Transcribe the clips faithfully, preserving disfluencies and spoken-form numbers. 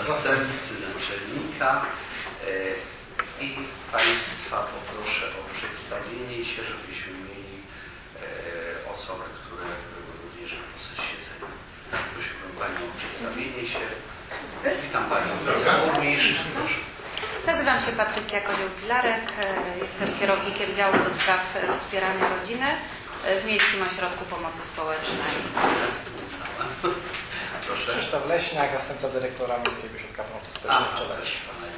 zastępcy naczelnika i Państwa poproszę o przedstawienie się, żebyśmy mieli osoby, które również w siedzeniu. Prosiłbym Panią o przedstawienie się. Witam Panią Burmistrz. Proszę. Nazywam się Patrycja Kozioł-Pilarek, jestem kierownikiem działu do spraw wspierania rodziny w Miejskim Ośrodku Pomocy Społecznej. Proszę. Krzysztof Leśniak, zastępca dyrektora Miejskiego Ośrodka Pomocy Społecznej w Czeleś.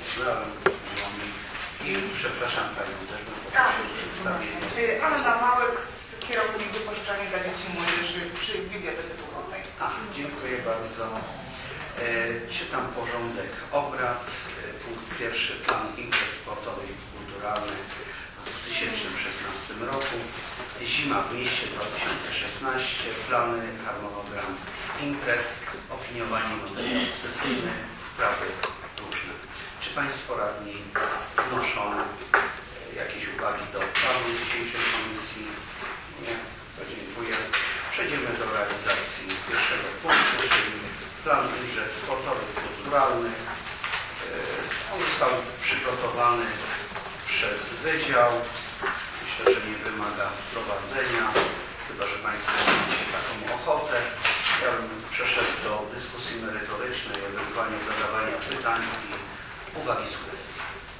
I przepraszam Panią też, bo Tak, przedstawienie. Anna Małek, kierownik wypożyczania dla dzieci i młodzieży przy Bibliotece Duchownej. A, dziękuję bardzo. E, czytam porządek obrad. E, punkt pierwszy, plan imprez sportowych i kulturalnych w dwa tysiące szesnastym roku. Zima w mieście dwa tysiące szesnaście. Plany, harmonogram imprez, opiniowanie materiałów sesyjnych, sprawy różne. Czy Państwo radni wnoszą jakieś uwagi do planu dzisiejszej komisji? Nie? To dziękuję. Przejdziemy do realizacji pierwszego punktu, czyli plan imprez sportowych, kulturalnych. On został przygotowany przez Wydział. Myślę, że nie wymaga wprowadzenia, chyba że Państwo macie taką ochotę. Ja bym przeszedł do dyskusji merytorycznej, ewentualnie zadawania pytań i uwagi, sugestii.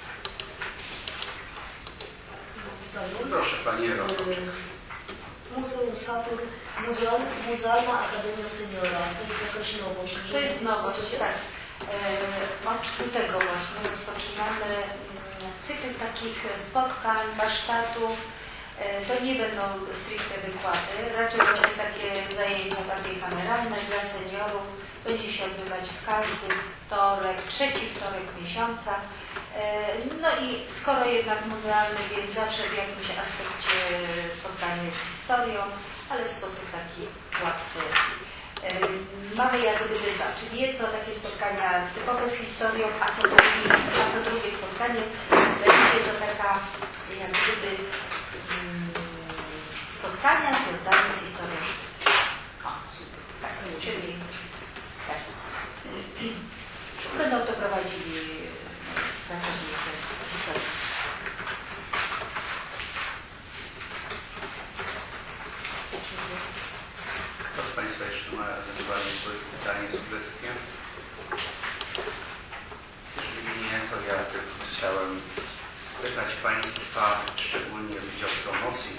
Proszę Pani Ewa. Muzeum Saturn, Muzeum, Muzealna Akademia Seniora. To jest jakaś nowość. To jest nowość, tak. Od lutego właśnie rozpoczynamy cykl takich spotkań, warsztatów. To nie będą stricte wykłady, raczej właśnie takie zajęcia bardziej kameralne dla seniorów. Będzie się odbywać w każdy wtorek, trzeci wtorek miesiąca. No i skoro jednak muzealny, więc zawsze w jakimś aspekcie spotkanie z historią, ale w sposób taki łatwy. Mamy jak gdyby dwa, czyli jedno takie spotkania typowe z historią, a co drugie, a co drugie spotkanie będzie to taka jak gdyby spotkania związane z historią. O, super. Tak, czyli tak. Będą to prowadzili pracownicy historyczni. Kto z Państwa jeszcze ma ewentualnie swoje pytanie, sugestie? Jeżeli nie, to ja tylko chciałem spytać Państwa, szczególnie Wydział Promocji,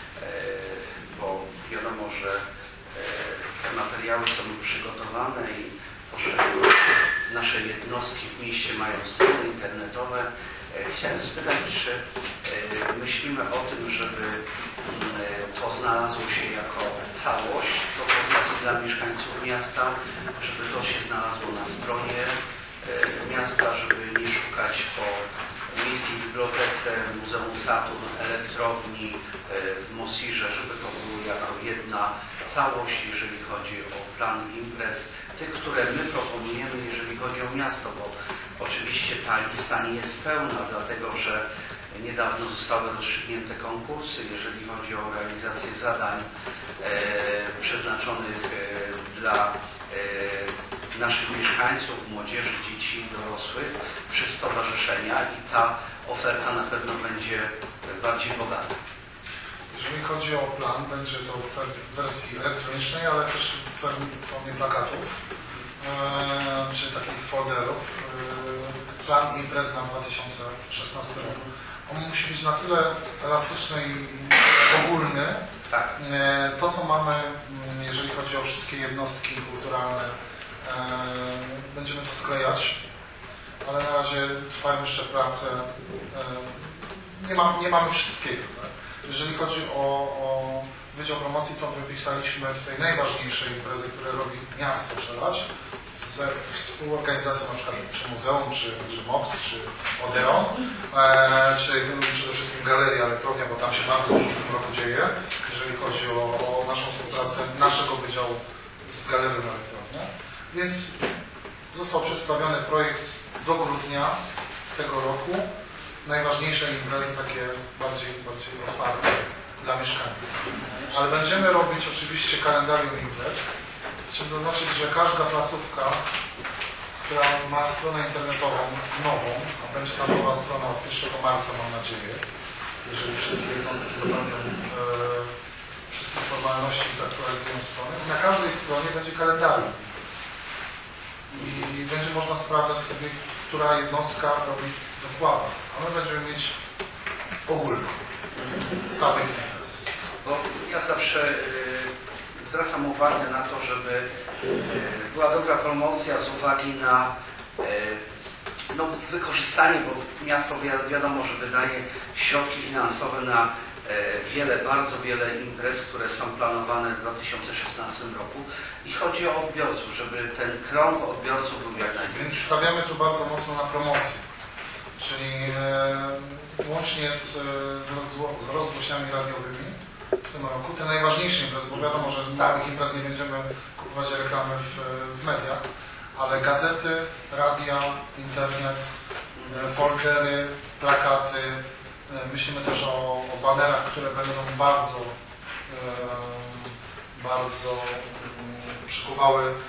bo wiadomo, że te materiały są przygotowane i poszczególne nasze jednostki w mieście mają strony internetowe. Chciałem spytać, czy myślimy o tym, żeby to znalazło się jako całość propozycji dla mieszkańców miasta, żeby to się znalazło na stronie miasta, żeby nie szukać po Miejskiej Bibliotece, Muzeum Saturn, Elektrowni, w Mosirze, żeby to było jako jedna całość, jeżeli chodzi o plan imprez, tych, które my proponujemy, jeżeli chodzi o miasto, bo oczywiście ta lista nie jest pełna, dlatego że niedawno zostały rozstrzygnięte konkursy, jeżeli chodzi o realizację zadań e, przeznaczonych e, dla e, naszych mieszkańców, młodzieży, dzieci i dorosłych przez stowarzyszenia i ta oferta na pewno będzie bardziej bogata. Jeżeli chodzi o plan, będzie to w wersji elektronicznej, ale też w formie plakatów e, czy takich folderów. E, plan imprez na dwa tysiące szesnasty rok. On musi być na tyle elastyczny i ogólny. Tak. E, to, co mamy, jeżeli chodzi o wszystkie jednostki kulturalne, e, będziemy to sklejać, ale na razie trwają jeszcze prace. E, nie, ma, nie mamy wszystkiego. Tak? Jeżeli chodzi o, o Wydział Promocji, to wypisaliśmy tutaj najważniejsze imprezy, które robi miasto Czeladź z współorganizacją na przykład czy Muzeum, czy, czy MOPS, czy Odeon, e, czy przede wszystkim Galeria Elektrownia, bo tam się bardzo dużo w tym roku dzieje, jeżeli chodzi o, o naszą współpracę naszego wydziału z Galerią Elektrownia. Więc został przedstawiony projekt do grudnia tego roku. Najważniejsze imprezy takie bardziej, bardziej otwarte dla mieszkańców. Ale będziemy robić oczywiście kalendarium imprez. Chciałbym zaznaczyć, że każda placówka która ma stronę internetową nową, a będzie ta nowa strona od pierwszego marca, mam nadzieję, jeżeli wszystkie jednostki dopełnią e, wszystkich formalności i zaktualizują stronę. I na każdej stronie będzie kalendarium. I będzie można sprawdzać sobie, która jednostka robi dokładnie. A my będziemy mieć ogólny, stały imprez. Bo ja zawsze y, zwracam uwagę na to, żeby y, była dobra promocja z uwagi na y, no, wykorzystanie, bo miasto wi wiadomo, że wydaje środki finansowe na y, wiele, bardzo wiele imprez, które są planowane w dwa tysiące szesnastym roku i chodzi o odbiorców, żeby ten krąg odbiorców był jak największy. Więc stawiamy tu bardzo mocno na promocję, czyli e, łącznie z, z, z rozgłośniami radiowymi w tym roku. Te najważniejsze imprezy, bo wiadomo, że małych imprez nie będziemy kupować reklamy w, w mediach, ale gazety, radia, internet, e, foldery, plakaty. E, myślimy też o, o banerach, które będą bardzo, e, bardzo um, przykuwały e,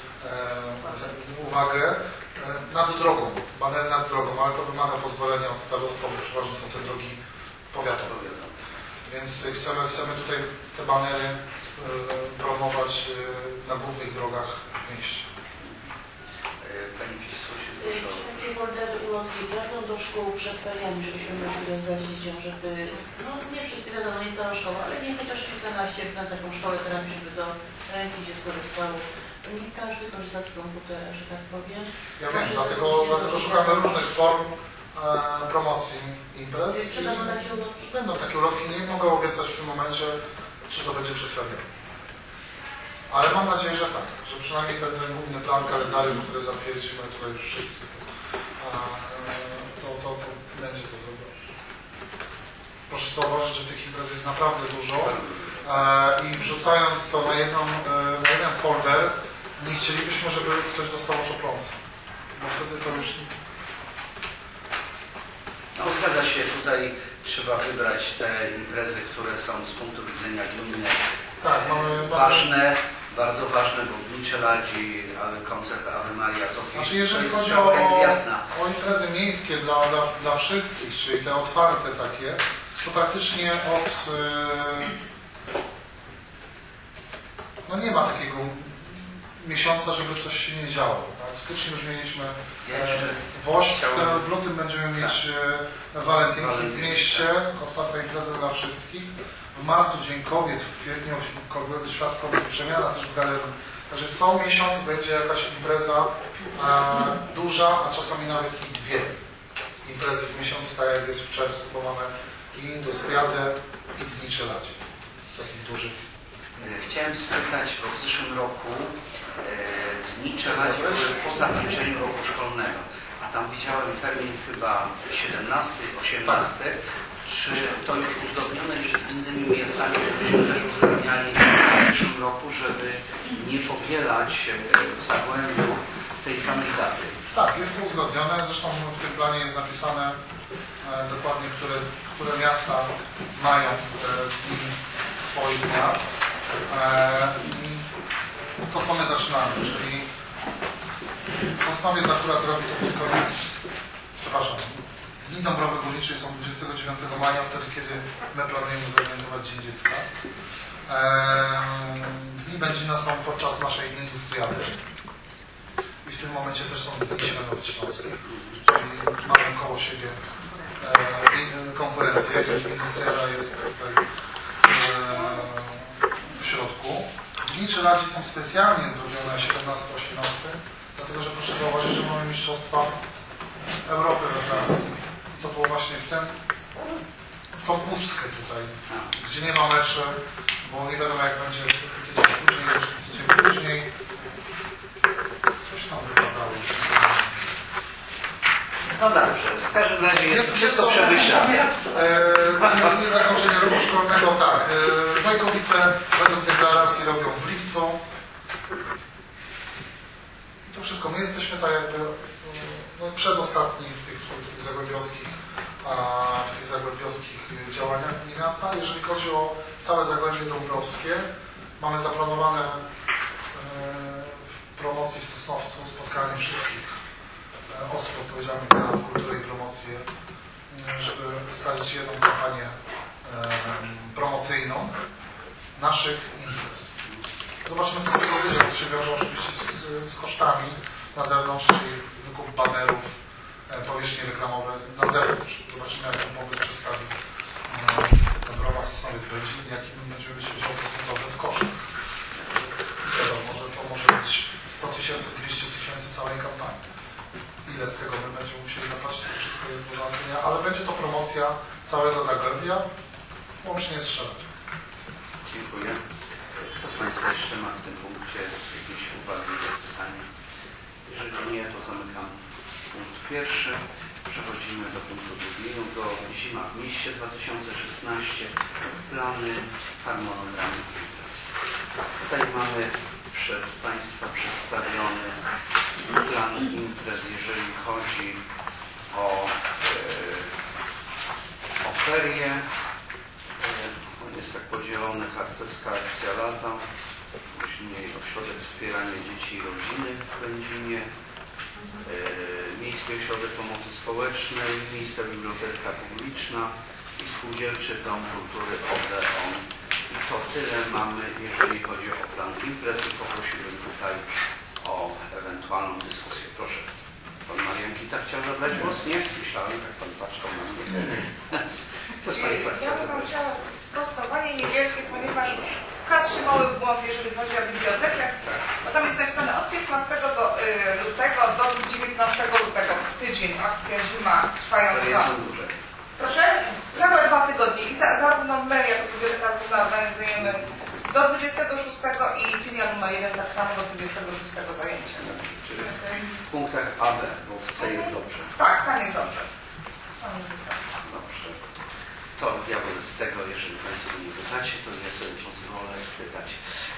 uwagę nad drogą, banery nad drogą, ale to wymaga pozwolenia od starostwa, bo przeważnie są te drogi powiatowe. Więc chcemy, chcemy tutaj te banery promować na głównych drogach w mieście. Pani Pisło się Czy takie foldery ulotki trafią do szkół przed feriami, żebyśmy mogli rozdać dzieciom, żeby, no nie wszyscy wiadomo, nie cała szkoła, ale nie chociaż kilkanaście na taką szkołę teraz, żeby do ręki dziecko dostało. Nie każdy korzysta z komputera, że tak powiem. Ja wiem, dlatego, dlatego szukamy różnych form e, promocji imprez. Czy będą takie ulotki? Będą takie ulotki, nie mogę obiecać w tym momencie, czy to będzie przed feriami. Ale mam nadzieję, że tak, że przynajmniej ten, ten główny plan kalendarium, który zatwierdzimy tutaj już wszyscy, to, to, to będzie to zrobione. Proszę zauważyć, że tych imprez jest naprawdę dużo i wrzucając to na, jedną, na jeden folder, nie chcielibyśmy, żeby ktoś dostał oczopląsu, bo wtedy to już... No zgadza się, tutaj trzeba wybrać te imprezy, które są z punktu widzenia gminy tak, mamy, ważne, mamy... bardzo ważne, bo Dni Czeladzi, koncert Ave Maria, to znaczy, jeżeli jest, chodzi jest o, jasna. o imprezy miejskie dla, dla, dla wszystkich, czyli te otwarte takie, to praktycznie od... Yy, no nie ma takiego miesiąca, żeby coś się nie działo. Tak? W styczniu już mieliśmy e, Wośp, w lutym będziemy mieć e, walentynki w mieście, otwarta impreza dla wszystkich. W marcu Dzień Kobiet, w kwietniu Świat Kobiet Przemiana też w galerii. Także co miesiąc będzie jakaś impreza e, duża, a czasami nawet i dwie imprezy w miesiącu, tak jak jest w czerwcu, bo mamy i Industriadę, i Dni Czeladzi z takich dużych. Chciałem spytać, bo w zeszłym roku e, Dni Czeladzi były po zakończeniu roku szkolnego, a tam widziałem termin chyba siedemnasty, osiemnasty. Czy to już uzgodnione jest z innymi miastami, którzy też uzgadniali w zeszłym roku, żeby nie powielać w Zagłębiu tej samej daty? Tak, jest to uzgodnione. Zresztą w tym planie jest napisane e, dokładnie, które, które miasta mają e, swoich miast. I to, co my zaczynamy, czyli Sosnowiec akurat robi to pod koniec, przepraszam, Dni Dąbrowy Górniczej są dwudziestego dziewiątego maja, wtedy kiedy my planujemy zorganizować Dzień Dziecka. Dni Będzina są podczas naszej Industriady i w tym momencie też są Dni Świętoświąteczne, czyli mamy koło siebie konkurencję, więc Industriada jest tutaj w środku. Dni Czeladzi są specjalnie zrobione siedemnasty osiemnasty, dlatego że proszę zauważyć, że mamy Mistrzostwa Europy we Francji. I to było właśnie w, ten, w tą pustkę tutaj, gdzie nie ma meczy, bo nie wiadomo jak będzie tydzień później, tydzień później. Coś tam wypadało. No dobrze, w każdym razie jest, jest wszystko przemyślane. E, nie zakończenie roku szkolnego, tak. E, Wojkowice według deklaracji robią w lipcu. I to wszystko. My jesteśmy tak jakby no, przedostatni w tych, w tych zagłębiowskich, a, w tych zagłębiowskich działaniach miasta. Jeżeli chodzi o całe Zagłębie Dąbrowskie, mamy zaplanowane e, w promocji w Sosnowcu spotkanie wszystkich osób odpowiedzialnych za kulturę i promocję, żeby ustalić jedną kampanię promocyjną naszych imprez. Zobaczymy, co z tego wyjdzie. To się wiąże oczywiście z, z, z kosztami na zewnątrz, czyli wykup banerów, powierzchnie reklamowe na zewnątrz. Zobaczymy, jak ten pomysł przedstawi ten browar Sosnowiec Będzin, jaki będziemy mieć udział procentowy w kosztach. Wiadomo, że to może być sto tysięcy, dwieście tysięcy całej kampanii. Ile z tego my będziemy musieli zapłacić, to wszystko jest do załatwienia, ale będzie to promocja całego Zagłębia, łącznie z Szeregiem. Dziękuję. Kto z Państwa jeszcze ma w tym punkcie jakieś uwagi do pytania? Jeżeli nie, to zamykam punkt pierwszy. Przechodzimy do punktu drugiego, do Zima w mieście dwa tysiące szesnaście. Plany, harmonogramy imprez. Tutaj mamy przez Państwa przedstawiony plan imprez, jeżeli chodzi o, e, o ferie. On jest tak podzielony: harcerska akcja lata, później ośrodek wspierania dzieci i rodziny w Będzinie, Miejski Ośrodek Pomocy Społecznej, Miejska Biblioteka Publiczna i Spółdzielczy Dom Kultury Odeon. I to tyle mamy, jeżeli chodzi o plan imprez. Poprosiłbym tutaj o ewentualną dyskusję. Proszę. Pan Marianki tak chciał zabrać głos? Nie? Myślałem, jak Pan patrzał na mnie. Kto z Państwa Ja chciał bym zabrać? chciała sprostowanie niewielkie, ponieważ wkradł się mały błąd, jeżeli chodzi o bibliotekę, bo tam jest napisane od piętnastego do, y, lutego do dziewiętnastego lutego, tydzień, akcja zima To trwająca. jest za duże. Proszę? Całe dwa tygodnie i za, zarówno my, jako biblioteka główna, organizujemy do dwudziestego szóstego i filia numer jeden tak samo do dwudziestego szóstego zajęcia. Czyli w punktach A B, bo w C jest dobrze. Tak, tam jest dobrze. Tam jest dobrze. Dobrze. To ja wobec tego, jeżeli Państwo nie pytacie, to ja sobie pozwolę spytać.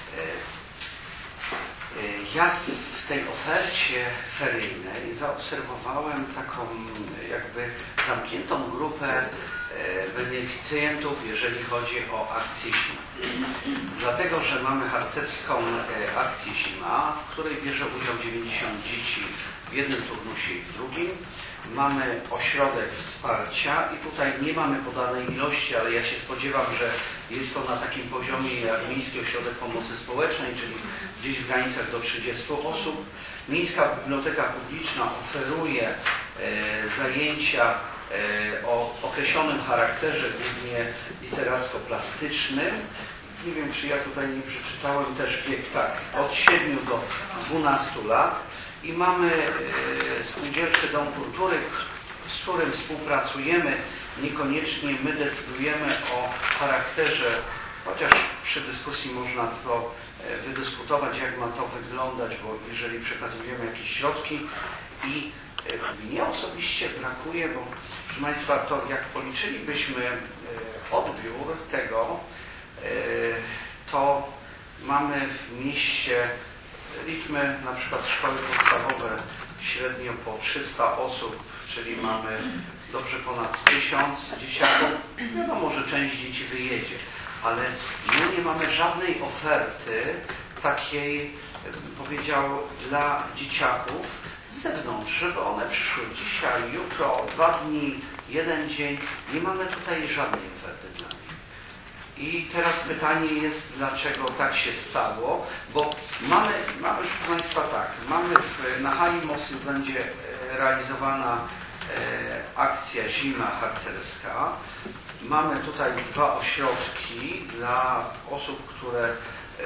Ja w tej ofercie feryjnej zaobserwowałem taką jakby zamkniętą grupę beneficjentów, jeżeli chodzi o akcję Zima. Dlatego, że mamy harcerską akcję Zima, w której bierze udział dziewięćdziesiąt dzieci w jednym turnusie i w drugim. Mamy ośrodek wsparcia i tutaj nie mamy podanej ilości, ale ja się spodziewam, że jest to na takim poziomie jak Miejski Ośrodek Pomocy Społecznej, czyli gdzieś w granicach do trzydziestu osób. Miejska Biblioteka Publiczna oferuje e, zajęcia e, o określonym charakterze, głównie literacko-plastycznym. Nie wiem, czy ja tutaj nie przeczytałem też wiek, tak, od siedmiu do dwunastu lat. I mamy e, Spółdzielczy Dom Kultury, z którym współpracujemy. Niekoniecznie my decydujemy o charakterze, chociaż przy dyskusji można to e, wydyskutować, jak ma to wyglądać, bo jeżeli przekazujemy jakieś środki i e, mnie osobiście brakuje, bo proszę Państwa, to jak policzylibyśmy e, odbiór tego, e, to mamy w mieście, liczmy na przykład szkoły podstawowe średnio po trzysta osób, czyli mamy dobrze ponad tysiąc dzieciaków. Wiadomo, że część dzieci wyjedzie, ale my nie mamy żadnej oferty takiej, bym powiedział, dla dzieciaków z zewnątrz, żeby one przyszły dzisiaj, jutro, dwa dni, jeden dzień. Nie mamy tutaj żadnej oferty dla nich. I teraz pytanie jest, dlaczego tak się stało, bo mamy, mamy proszę Państwa tak, mamy w, na hali Mosyl będzie realizowana e, akcja Zima harcerska. Mamy tutaj dwa ośrodki dla osób, które e,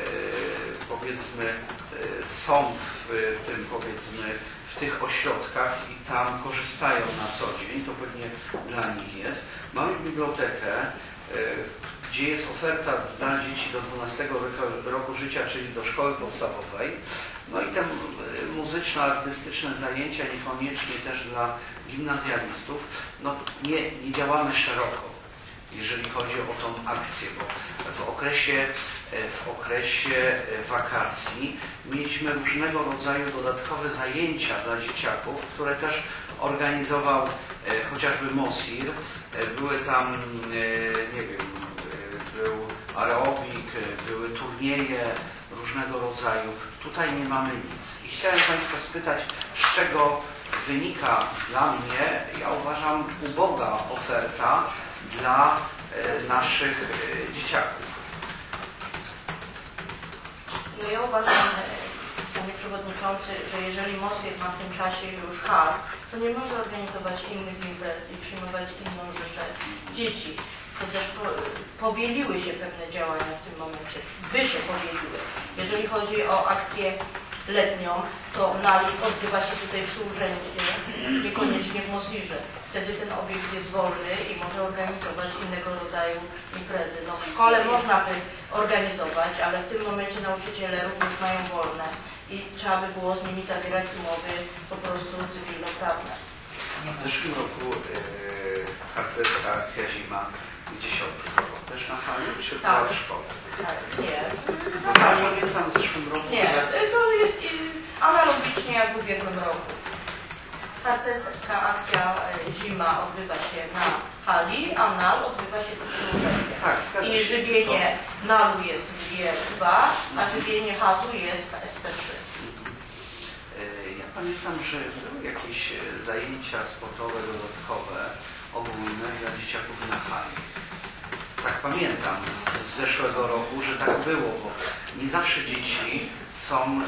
powiedzmy e, są w tym, powiedzmy, w tych ośrodkach i tam korzystają na co dzień, to pewnie dla nich jest. Mamy bibliotekę, e, gdzie jest oferta dla dzieci do dwunastego roku życia, czyli do szkoły podstawowej. No i te muzyczne, artystyczne zajęcia, niekoniecznie też dla gimnazjalistów. No nie, nie działamy szeroko, jeżeli chodzi o tą akcję, bo w okresie, w okresie wakacji mieliśmy różnego rodzaju dodatkowe zajęcia dla dzieciaków, które też organizował chociażby Mosir. Były tam, nie wiem, był aerobik, były turnieje różnego rodzaju. Tutaj nie mamy nic. I chciałem Państwa spytać, z czego wynika dla mnie, ja uważam, uboga oferta dla e, naszych e, dzieciaków. No ja uważam, panie przewodniczący, że jeżeli Mosjek ma w tym czasie już has, to nie może organizować innych imprez i przyjmować inną rzeszę dzieci. To też po, powieliły się pewne działania w tym momencie, by się powieliły. Jeżeli chodzi o akcję letnią, to nalik odbywa się tutaj przy urzędzie, niekoniecznie w Mosirze. Wtedy ten obiekt jest wolny i może organizować innego rodzaju imprezy. No, w szkole można by organizować, ale w tym momencie nauczyciele również mają wolne i trzeba by było z nimi zawierać umowy po prostu cywilnoprawne. W zeszłym roku yy, harcerska akcja zima gdzie się odbywało? Też na hali, czy była Tak. w szkole? Tak, nie. No tak, pamiętam w zeszłym roku. Nie, jak... to jest analogicznie jak w ubiegłym roku. Harcerska akcja zima odbywa się na hali, a nal odbywa się przy urzędzie. Tak, zgadza się. I żywienie nalu jest w G dwa, a żywienie hazu jest w S P trzy. Ja pamiętam, że były jakieś zajęcia sportowe dodatkowe, ogólne dla dzieciaków na hali. Tak pamiętam z zeszłego roku, że tak było, bo nie zawsze dzieci są,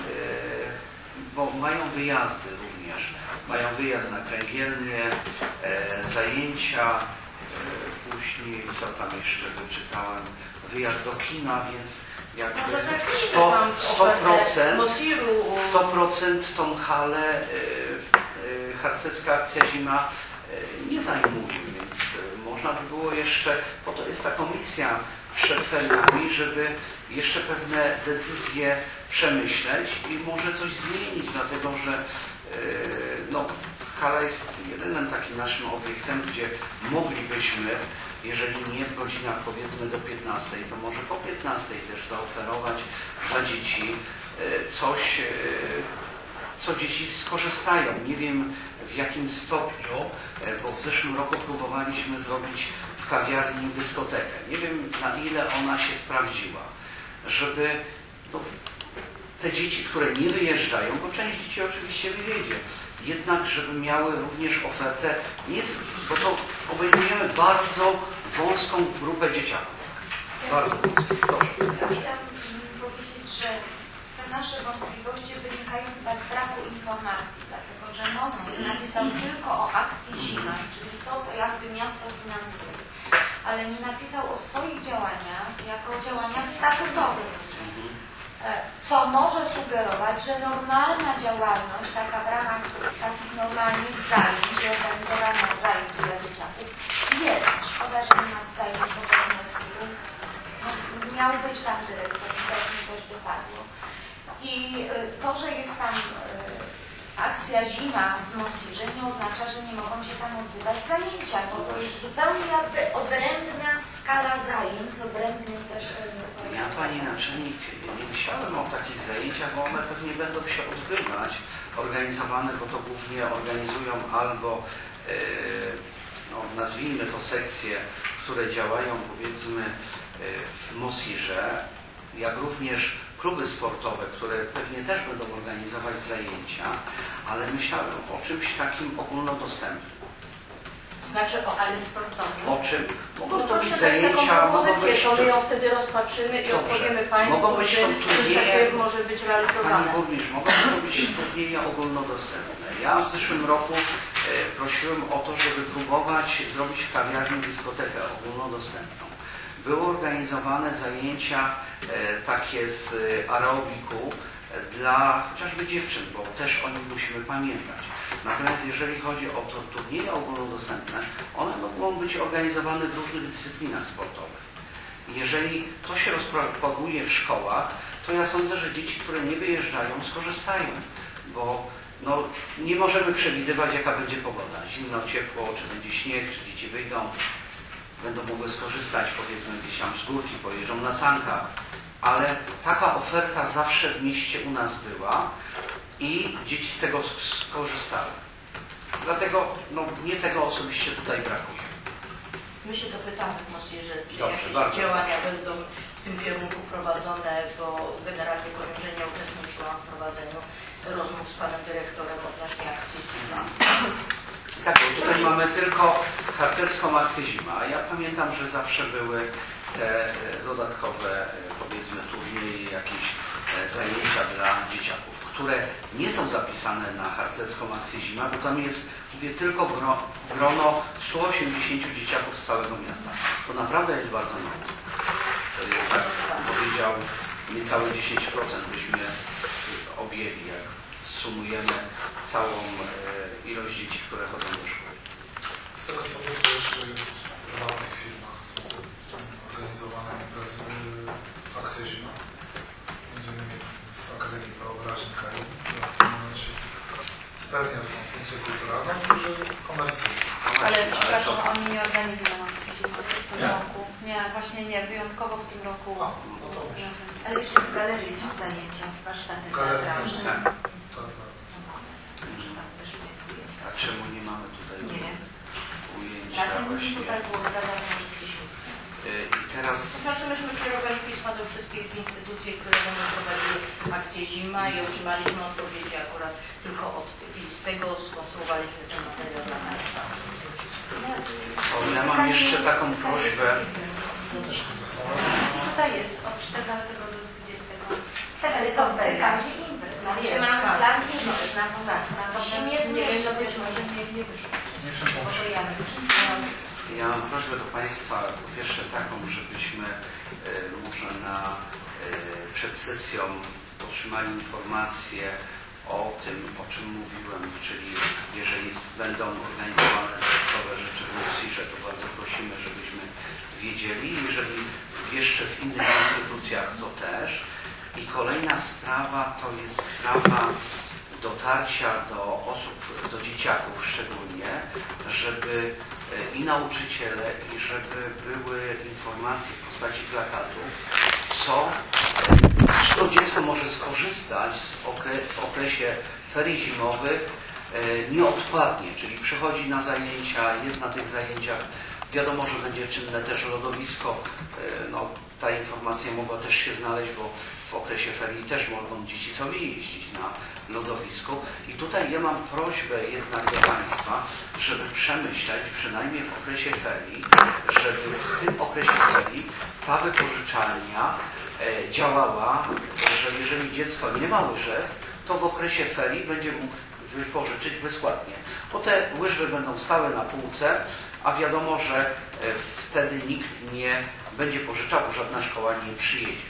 bo mają wyjazdy również. Mają wyjazd na kręgielnię, zajęcia, później co tam jeszcze wyczytałem, wyjazd do kina, więc jakby sto procent, sto procent tą halę harcerska akcja zima nie zajmuje, więc można by było jeszcze, po to jest ta komisja przed Feriami, żeby jeszcze pewne decyzje przemyśleć i może coś zmienić, dlatego że no, hala jest jedynym takim naszym obiektem, gdzie moglibyśmy, jeżeli nie w godzinach powiedzmy do piętnastej, to może po piętnastej też zaoferować dla dzieci coś, co dzieci skorzystają. Nie wiem w jakim stopniu, bo w zeszłym roku próbowaliśmy zrobić w kawiarni dyskotekę. Nie wiem na ile ona się sprawdziła, żeby no, te dzieci, które nie wyjeżdżają, bo część dzieci oczywiście wyjedzie, jednak żeby miały również ofertę, nie, bo to obejmujemy bardzo wąską grupę dzieciaków. Bardzo wąską. Proszę. Ja chciałam powiedzieć, że te nasze wątpliwości wynikają chyba z braku informacji, dlatego że MOS napisał tylko o akcji zima, czyli to, co jakby miasto finansuje, ale nie napisał o swoich działaniach jako działaniach statutowych, co może sugerować, że normalna działalność, taka w ramach takich normalnych zajęć, organizowanych zajęć dla dzieciaków jest. Szkoda, że nie ma tutaj nikogo z Mosiru. Miał być pan dyrektor, widać mi coś wypadło. I to, że jest tam akcja zima w Mosirze, nie oznacza, że nie mogą się tam odbywać zajęcia, bo to jest zupełnie jakby odrębna skala zajęć, z odrębnym też... Ja, pani naczelnik, nie myślałem o takich zajęciach, bo one pewnie będą się odbywać, organizowane, bo to głównie organizują albo, yy, no, nazwijmy to sekcje, które działają powiedzmy yy, w Mosirze, jak również kluby sportowe, które pewnie też będą organizować zajęcia, ale myślałem o czymś takim ogólnodostępnym. Znaczy o ale sportowe. O czym? Mogą No to być proszę zajęcia, mogą być... to my ją wtedy rozpatrzymy i Dobrze. odpowiemy Państwu, Mogą być że to coś turnieje- takiego może być Pani realizowane. burmistrz, mogą to być turnieje ogólnodostępne. Ja w zeszłym roku e, prosiłem o to, żeby próbować zrobić w kawiarni dyskotekę ogólnodostępną. Były organizowane zajęcia e, takie z aerobiku e, dla chociażby dziewczyn, bo też o nich musimy pamiętać. Natomiast jeżeli chodzi o to turnieje ogólnodostępne, one mogą być organizowane w różnych dyscyplinach sportowych. Jeżeli to się rozpropaguje w szkołach, to ja sądzę, że dzieci, które nie wyjeżdżają, skorzystają, bo no, nie możemy przewidywać, jaka będzie pogoda. Zimno, ciepło, czy będzie śnieg, czy dzieci wyjdą, będą mogły skorzystać, powiedzmy, gdzieś tam z górki, pojeżdżą na sankach, ale taka oferta zawsze w mieście u nas była i dzieci z tego skorzystały. Dlatego no, mnie tego osobiście tutaj brakuje. My się dopytamy w Mosirze, czy Dobrze, jakieś bardzo działania proszę. będą w tym kierunku prowadzone, bo generalnie powiem, że nie uczestniczyłam w prowadzeniu rozmów z panem dyrektorem odnośnie akcji. Tak, bo tutaj mamy tylko harcerską akcję zima. Ja pamiętam, że zawsze były te dodatkowe, powiedzmy, turnieje, jakieś zajęcia dla dzieciaków, które nie są zapisane na harcerską akcję zima, bo tam jest, mówię, tylko grono stu osiemdziesięciu dzieciaków z całego miasta. To naprawdę jest bardzo mało. To jest, tak powiedział, niecałe dziesięć procent byśmy objęli, jak sumujemy całą e, ilość dzieci, które chodzą do szkoły. Z tego co wiem, to jeszcze jest w prywatnych firmach są organizowane imprezy, akcje zima. Między innymi w Akademii Wyobraźni K I, która w tym momencie spełnia tą funkcję kulturalną, że komercyjną. Ale przepraszam, oni nie organizują akcji zimowej w tym Nie? roku. Nie, właśnie nie, wyjątkowo w tym roku. A, no to myślę. Ale jeszcze w galerii są zajęcia, warsztaty Galerii teatralne. też. Tak. Tak, tak. A czemu nie mamy tutaj Nie wiem. ujęcia Dlatego właśnie? tutaj było zadane może gdzieś. E, I teraz To znaczy myśmy kierowali pisma do wszystkich instytucji, które będą prowadziły akcję zima i otrzymaliśmy odpowiedzi akurat tylko od tych i z tego skonstruowaliśmy ten materiał dla Państwa. o, ja mam jeszcze taką prośbę. Ja też nie dostałem. Tutaj jest od czternastego do dwudziestego. Tak, Ale ale to są w wykazie wykazie imprez. No Gdzie jest, mamy tak. plan imprez na Podlasku. Natomiast Nie, nie nie, wiem, nie, to być może nie, nie wyszło. Nie w tym Może punkcie. ja nie wszystko. Ja mam prośbę do Państwa, po pierwsze taką, żebyśmy e, może na, e, przed sesją otrzymali informację o tym, o czym mówiłem, czyli jeżeli będą organizowane dodatkowe rzeczy w Luksirze, to bardzo prosimy, żebyśmy wiedzieli. Jeżeli jeszcze w innych instytucjach, to też. I kolejna sprawa to jest sprawa dotarcia do osób, do dzieciaków szczególnie, żeby i nauczyciele, i żeby były informacje w postaci plakatów, co, czy to dziecko może skorzystać z okre, w okresie ferii zimowych e, nieodpłatnie, czyli przychodzi na zajęcia, jest na tych zajęciach, wiadomo, że będzie czynne też lodowisko, e, no, ta informacja mogła też się znaleźć, bo w okresie ferii też mogą dzieci sobie jeździć na lodowisku. I tutaj ja mam prośbę jednak do Państwa, żeby przemyśleć, przynajmniej w okresie ferii, żeby w tym okresie ferii ta wypożyczalnia e, działała, że jeżeli dziecko nie ma łyżew, to w okresie ferii będzie mógł wypożyczyć bezpłatnie. Bo te łyżwy będą stały na półce, a wiadomo, że e, wtedy nikt nie będzie pożyczał, bo żadna szkoła nie przyjedzie.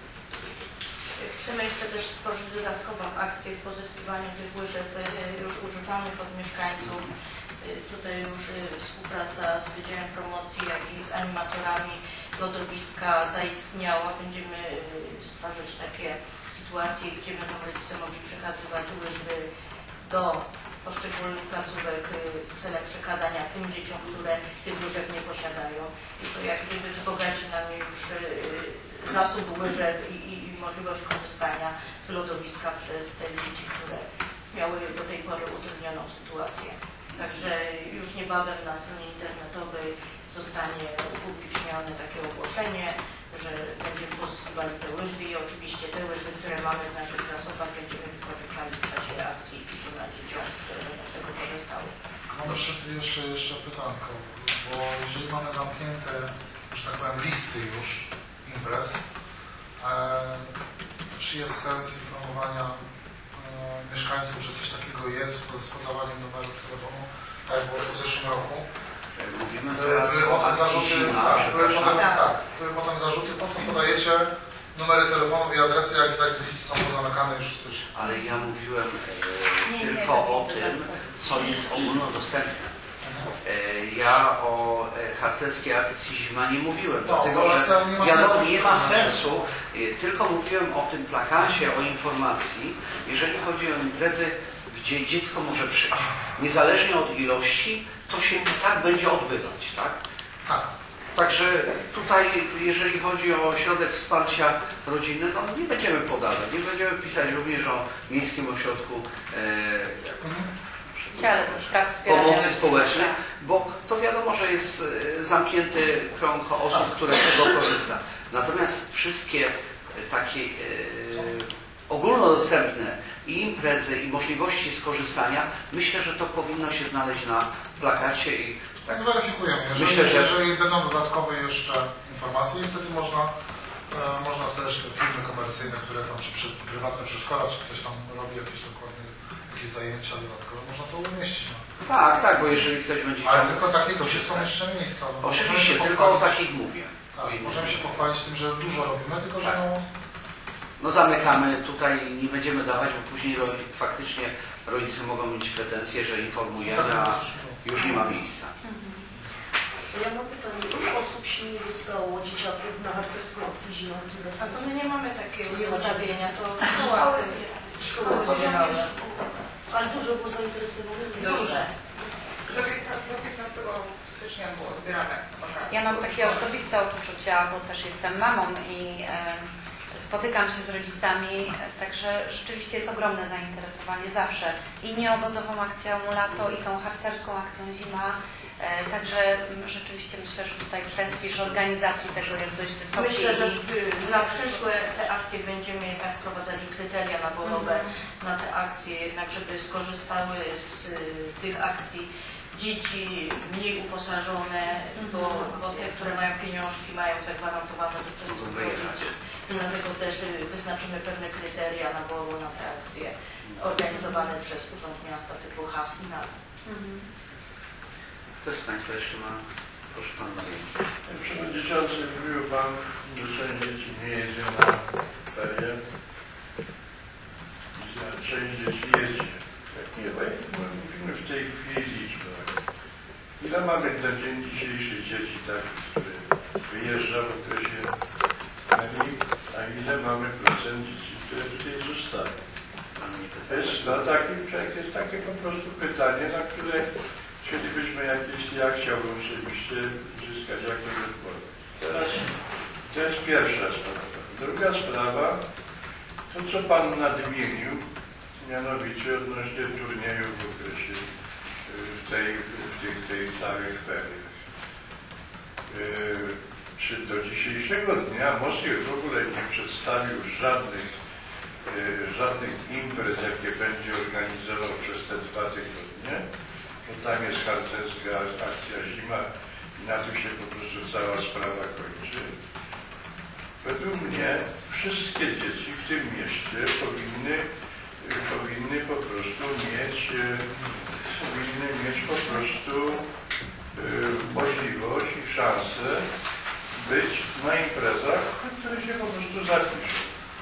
Chcemy jeszcze też stworzyć dodatkową akcję w pozyskiwaniu tych łyżew już używanych od mieszkańców. Tutaj już współpraca z Wydziałem Promocji, jak i z animatorami lodowiska zaistniała. Będziemy stwarzać takie sytuacje, gdzie będą rodzice mogli przekazywać łyżwy do poszczególnych placówek celem przekazania tym dzieciom, które tych łyżew nie posiadają. I to jak gdyby wzbogaci nam już zasób łyżew i, i, i możliwość korzystania z lodowiska przez te dzieci, które miały do tej pory utrudnioną sytuację. Także już niebawem na stronie internetowej zostanie upublicznione takie ogłoszenie, że będziemy pozyskiwali te łyżwy i oczywiście te łyżwy, które mamy w naszych zasobach, będziemy wykorzystali w czasie akcji i na dzieciom, które będą z tego korzystały. Mam jeszcze, jeszcze, jeszcze pytanko, bo jeżeli mamy zamknięte, że tak powiem, listy już imprez, e, czy jest sens informowania e, mieszkańców, że coś takiego jest z podawaniem numeru telefonu, tak jak było w zeszłym roku? Mówimy E, teraz były o potem akcji zarzuty, zima, tak, były przepraszam. potem, tak, były potem zarzuty, po co podajecie numery telefonów i adresy, jak i tak listy są pozamykane już w styczniu. Ale ja mówiłem e, Nie, nie, tylko nie, o nie, tym, nie. co jest ogólnodostępne. E, ja o e, harcerskiej akcji zima nie mówiłem, No, dlatego bo że nie ma wiadomo, sensu nie ma szukać. sensu, e, tylko mówiłem o tym plakacie, o informacji, jeżeli chodzi o imprezy, gdzie dziecko może przyjść. Niezależnie od ilości, to się i tak będzie odbywać, tak? Tak. Także tutaj, jeżeli chodzi o środek wsparcia rodziny, no nie będziemy podawać, nie będziemy pisać również o Miejskim Ośrodku e, Dziale do spraw wspierania. Pomocy Społecznej, bo to wiadomo, że jest e, zamknięty krąg osób, które z tego korzysta. Natomiast wszystkie e, takie e, ogólnodostępne i imprezy, i możliwości skorzystania, myślę, że to powinno się znaleźć na plakacie i Tak zweryfikujemy. Jeżeli, myślę, że... jeżeli będą dodatkowe jeszcze informacje, wtedy można, e, można też te firmy komercyjne, które tam, czy przy, prywatne przedszkola, czy ktoś tam robi jakieś dokładnie jakieś zajęcia dodatkowe, można to umieścić. No. Tak, tak, bo jeżeli ktoś będzie Ale tam tylko takie, gdzie są skorzystać. jeszcze miejsca. No, Oczywiście, możemy się tylko o pochwalić- takich mówię. Tak, możemy się pochwalić tym, że dużo robimy, tylko że Tak. no, No zamykamy, tutaj nie będziemy dawać, bo później ro, faktycznie rodzice mogą mieć pretensje, że informujemy, a już nie ma miejsca. Ja mam pytanie, ile osób się nie dostało dzieciaków na harcerską akcję zimową? A to my nie mamy takiego Nie ma zestawienia, to Szkoły. szkoły Szkoły wybierały. Ale dużo było zainteresowanych? Duże. Do piętna- do piętnastego stycznia było zbierane. Ja mam takie osobiste odczucia, bo też jestem mamą i e, spotykam się z rodzicami, e, także rzeczywiście jest ogromne zainteresowanie zawsze i nieobozową akcją lato i tą harcerską akcją zima. E, także m, rzeczywiście myślę, że tutaj prestiż organizacji tego jest dość wysoki. Myślę, że i- y, na przyszłe te akcje będziemy jednak wprowadzali kryteria naborowe na te akcje, jednak żeby skorzystały z y, tych akcji dzieci mniej uposażone, bo, bo te, które mają pieniążki, mają zagwarantowane to przez Mogą to wyjechać. I dlatego też y, wyznaczymy pewne kryteria naboru na te akcje organizowane przez Urząd Miasta typu H A S i N A L. Mhm. Ktoś z Państwa jeszcze ma? Proszę Pan Mariusz. Panie Przewodniczący, mówił Pan, że część dzieci nie jedzie na ferie. Część dzieci jedzie. Tak nie, bo mówimy w tej chwili liczbę. Ile mamy dla dzień dzisiejszych dzieci takich, które wyjeżdża w okresie ferii, a ile mamy procent dzieci, które tutaj zostały? To jest, na takim, jest takie po prostu pytanie, na które chcielibyśmy jakieś, ja chciałbym oczywiście uzyskać jakąś odpowiedź. Teraz to jest pierwsza sprawa. Druga sprawa, to co Pan nadmienił, mianowicie odnośnie turniejów w okresie, w tej, w tych, tej całych feriach. Czy do dzisiejszego dnia Mosir w ogóle nie przedstawił żadnych, żadnych imprez, jakie będzie organizował przez te dwa tygodnie? Bo tam jest harcerska akcja zima i na tym się po prostu cała sprawa kończy. Według mnie wszystkie dzieci w tym mieście powinny, powinny po prostu mieć, powinny mieć po prostu możliwość i szansę być na imprezach, które się po prostu zapiszą.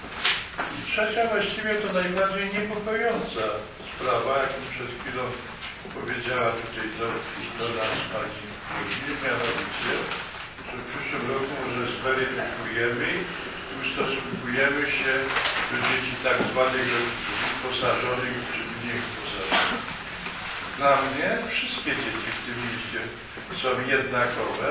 I trzecia właściwie to najbardziej niepokojąca sprawa, jak przed chwilą powiedziała tutaj do, do nas pani Ludzi, mianowicie, że w przyszłym roku może zweryfikujemy i ustosunkujemy się do dzieci tak zwanych wyposażonych czy mniej wyposażonych. Dla mnie wszystkie dzieci w tym mieście są jednakowe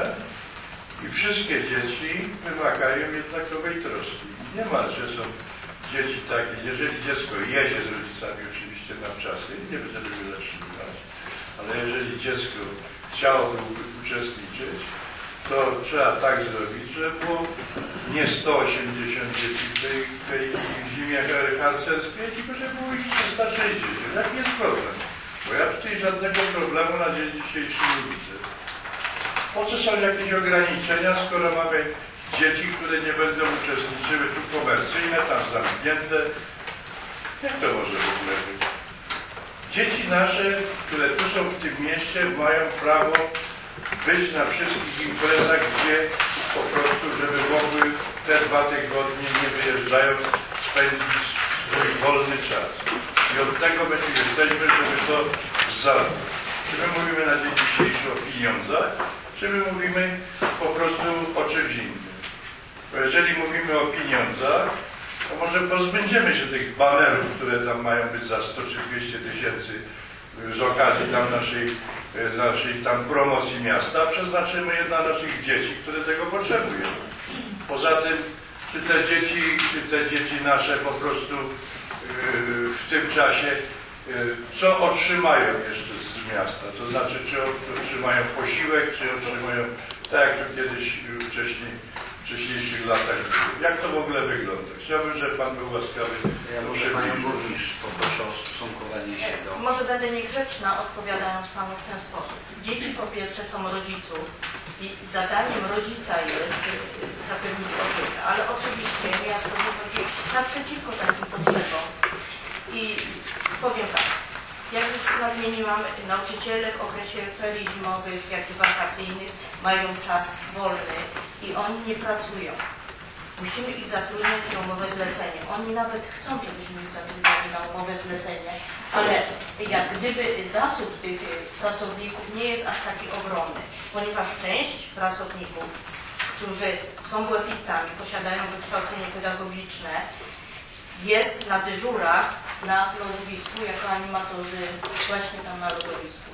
i wszystkie dzieci wymagają jednakowej troski. Nie ma, że są dzieci takie, jeżeli dziecko jedzie z rodzicami oczywiście na wczasy, nie będziemy go zatrzymywać, ale jeżeli dziecko chciałoby uczestniczyć, to trzeba tak zrobić, że było nie sto osiemdziesiąt dzieci w tej, tej zimie harcerskiej, tylko że było ich trzysta sześćdziesiąt. Jaki jest problem? Bo ja tutaj żadnego problemu na dzień dzisiejszy nie widzę. Po co są jakieś ograniczenia, skoro mamy dzieci, które nie będą uczestniczyły tu komercyjne, tam zamknięte? Jak to może w ogóle być? Dzieci nasze, które tu są w tym mieście, mają prawo być na wszystkich imprezach, gdzie po prostu, żeby mogły te dwa tygodnie nie wyjeżdżając spędzić swój wolny czas. I od tego my tu jesteśmy, żeby to załatwić. Czy my mówimy na dzień dzisiejszy o pieniądzach, czy my mówimy po prostu o czymś innym? Bo jeżeli mówimy o pieniądzach, to może pozbędziemy się tych banerów, które tam mają być za sto czy dwieście tysięcy z okazji tam naszej, naszej tam promocji miasta, przeznaczymy je dla naszych dzieci, które tego potrzebują. Poza tym, czy te dzieci, czy te dzieci nasze po prostu yy, w tym czasie yy, co otrzymają jeszcze z miasta? To znaczy, czy otrzymają posiłek, czy otrzymają, tak jak to kiedyś wcześniej wcześniejszych latach było. Jak to w ogóle wygląda? Chciałbym, żeby Pan był łaskawy. Ja może Panią Burmistrz poproszę o stosunkowanie się do... Może będę niegrzeczna, odpowiadając Panu w ten sposób. Dzieci po pierwsze są rodziców i zadaniem rodzica jest zapewnić opiekę, ale oczywiście miasto nie chodzi naprzeciwko takim potrzebom. I powiem tak, jak już nadmieniłam, nauczyciele w okresie ferii zimowych, jak i wakacyjnych mają czas wolny i oni nie pracują. Musimy ich zatrudniać na umowę zlecenie. Oni nawet chcą, żebyśmy ich zatrudniali na umowę zlecenie, ale jak gdyby zasób tych pracowników nie jest aż taki ogromny, ponieważ część pracowników, którzy są WF-istami, posiadają wykształcenie pedagogiczne, jest na dyżurach na lodowisku jako animatorzy właśnie tam na lodowisku.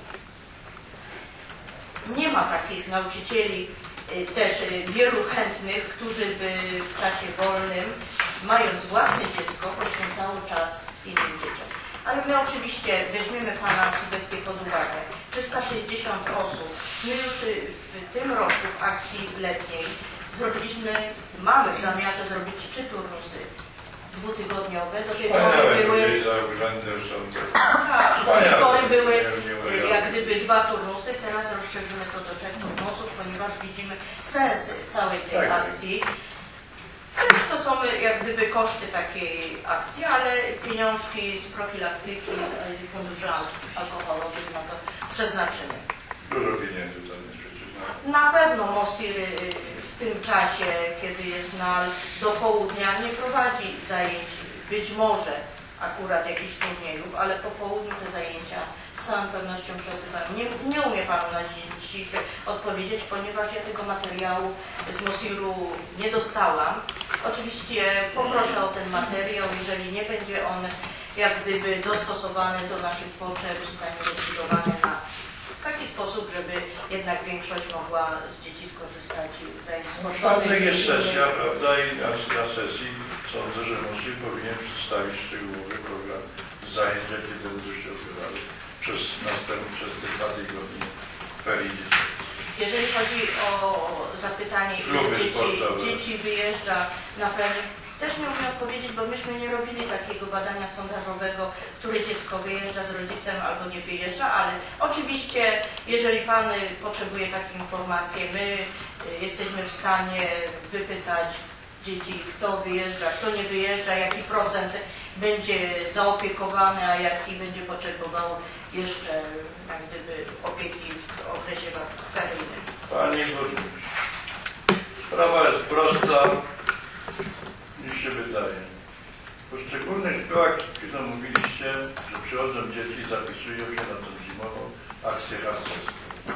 Nie ma takich nauczycieli, też wielu chętnych, którzy by w czasie wolnym, mając własne dziecko, poświęcało czas innym dzieciom. Ale my oczywiście weźmiemy Pana sugestie pod uwagę. trzysta sześćdziesiąt osób. My już w tym roku w akcji letniej zrobiliśmy, mamy w zamiarze zrobić trzy turnusy dwutygodniowe. Do tej pory były, tak, do tej pory były jak gdyby dwa turnusy, teraz rozszerzymy to do trzech turnusów, ponieważ widzimy sens całej tej akcji. Też to są jak gdyby koszty takiej akcji, ale pieniążki z profilaktyki, z funduszy alkoholowych na to przeznaczymy. Dużo pieniędzy tam jest przecież. Na pewno Mosir w tym czasie, kiedy jest nal, do południa nie prowadzi zajęć, być może akurat jakichś turniejów, ale po południu te zajęcia z całą pewnością przebywają. Nie, nie umiem Panu na dzień dzisiejszy odpowiedzieć, ponieważ ja tego materiału z Mosiru nie dostałam. Oczywiście poproszę o ten materiał, jeżeli nie będzie on jak gdyby dostosowany do naszych potrzeb, zostanie rozbudowany na w taki sposób, żeby jednak większość mogła z dzieci skorzystać z zajęć sportowych. W czwartek jest sesja, prawda, i na, na sesji sądzę, że Mosir powinien przedstawić szczegółowy program zajęć, jakie będą się odbywały przez następne, przez te dwa tygodnie ferii dzieci. Jeżeli chodzi o zapytanie, ile dzieci, dzieci wyjeżdża na ferie, też nie umiem odpowiedzieć, bo myśmy nie robili takiego badania sondażowego, które dziecko wyjeżdża z rodzicem albo nie wyjeżdża, ale oczywiście, jeżeli Pan potrzebuje takie informacje, my jesteśmy w stanie wypytać dzieci, kto wyjeżdża, kto nie wyjeżdża, jaki procent będzie zaopiekowany, a jaki będzie potrzebował jeszcze jak gdyby opieki w okresie feryjnym. Panie Burmistrz, sprawa jest prosta niż się wydaje. W poszczególnych szkołach, kiedy mówiliście, że przychodzą dzieci i zapisują się na tą zimową akcję harcerską.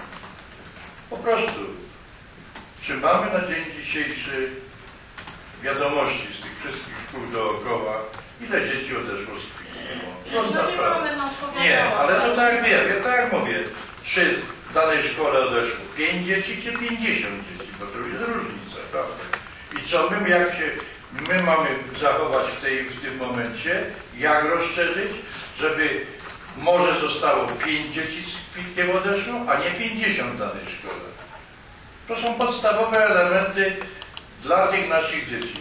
Po prostu, czy mamy na dzień dzisiejszy wiadomości z tych wszystkich szkół dookoła, ile dzieci odeszło z kwitnia? Prosta sprawa. Nie, ale to tak jak wiem, ja tak jak mówię, czy w danej szkole odeszło pięć dzieci, czy pięćdziesiąt dzieci, bo to już jest różnica, prawda? I co my, jak się, my mamy zachować w, tej, w tym momencie, jak rozszerzyć, żeby może zostało pięć dzieci z kwitkiem odeszło, a nie pięćdziesiąt w danej szkole. To są podstawowe elementy dla tych naszych dzieci.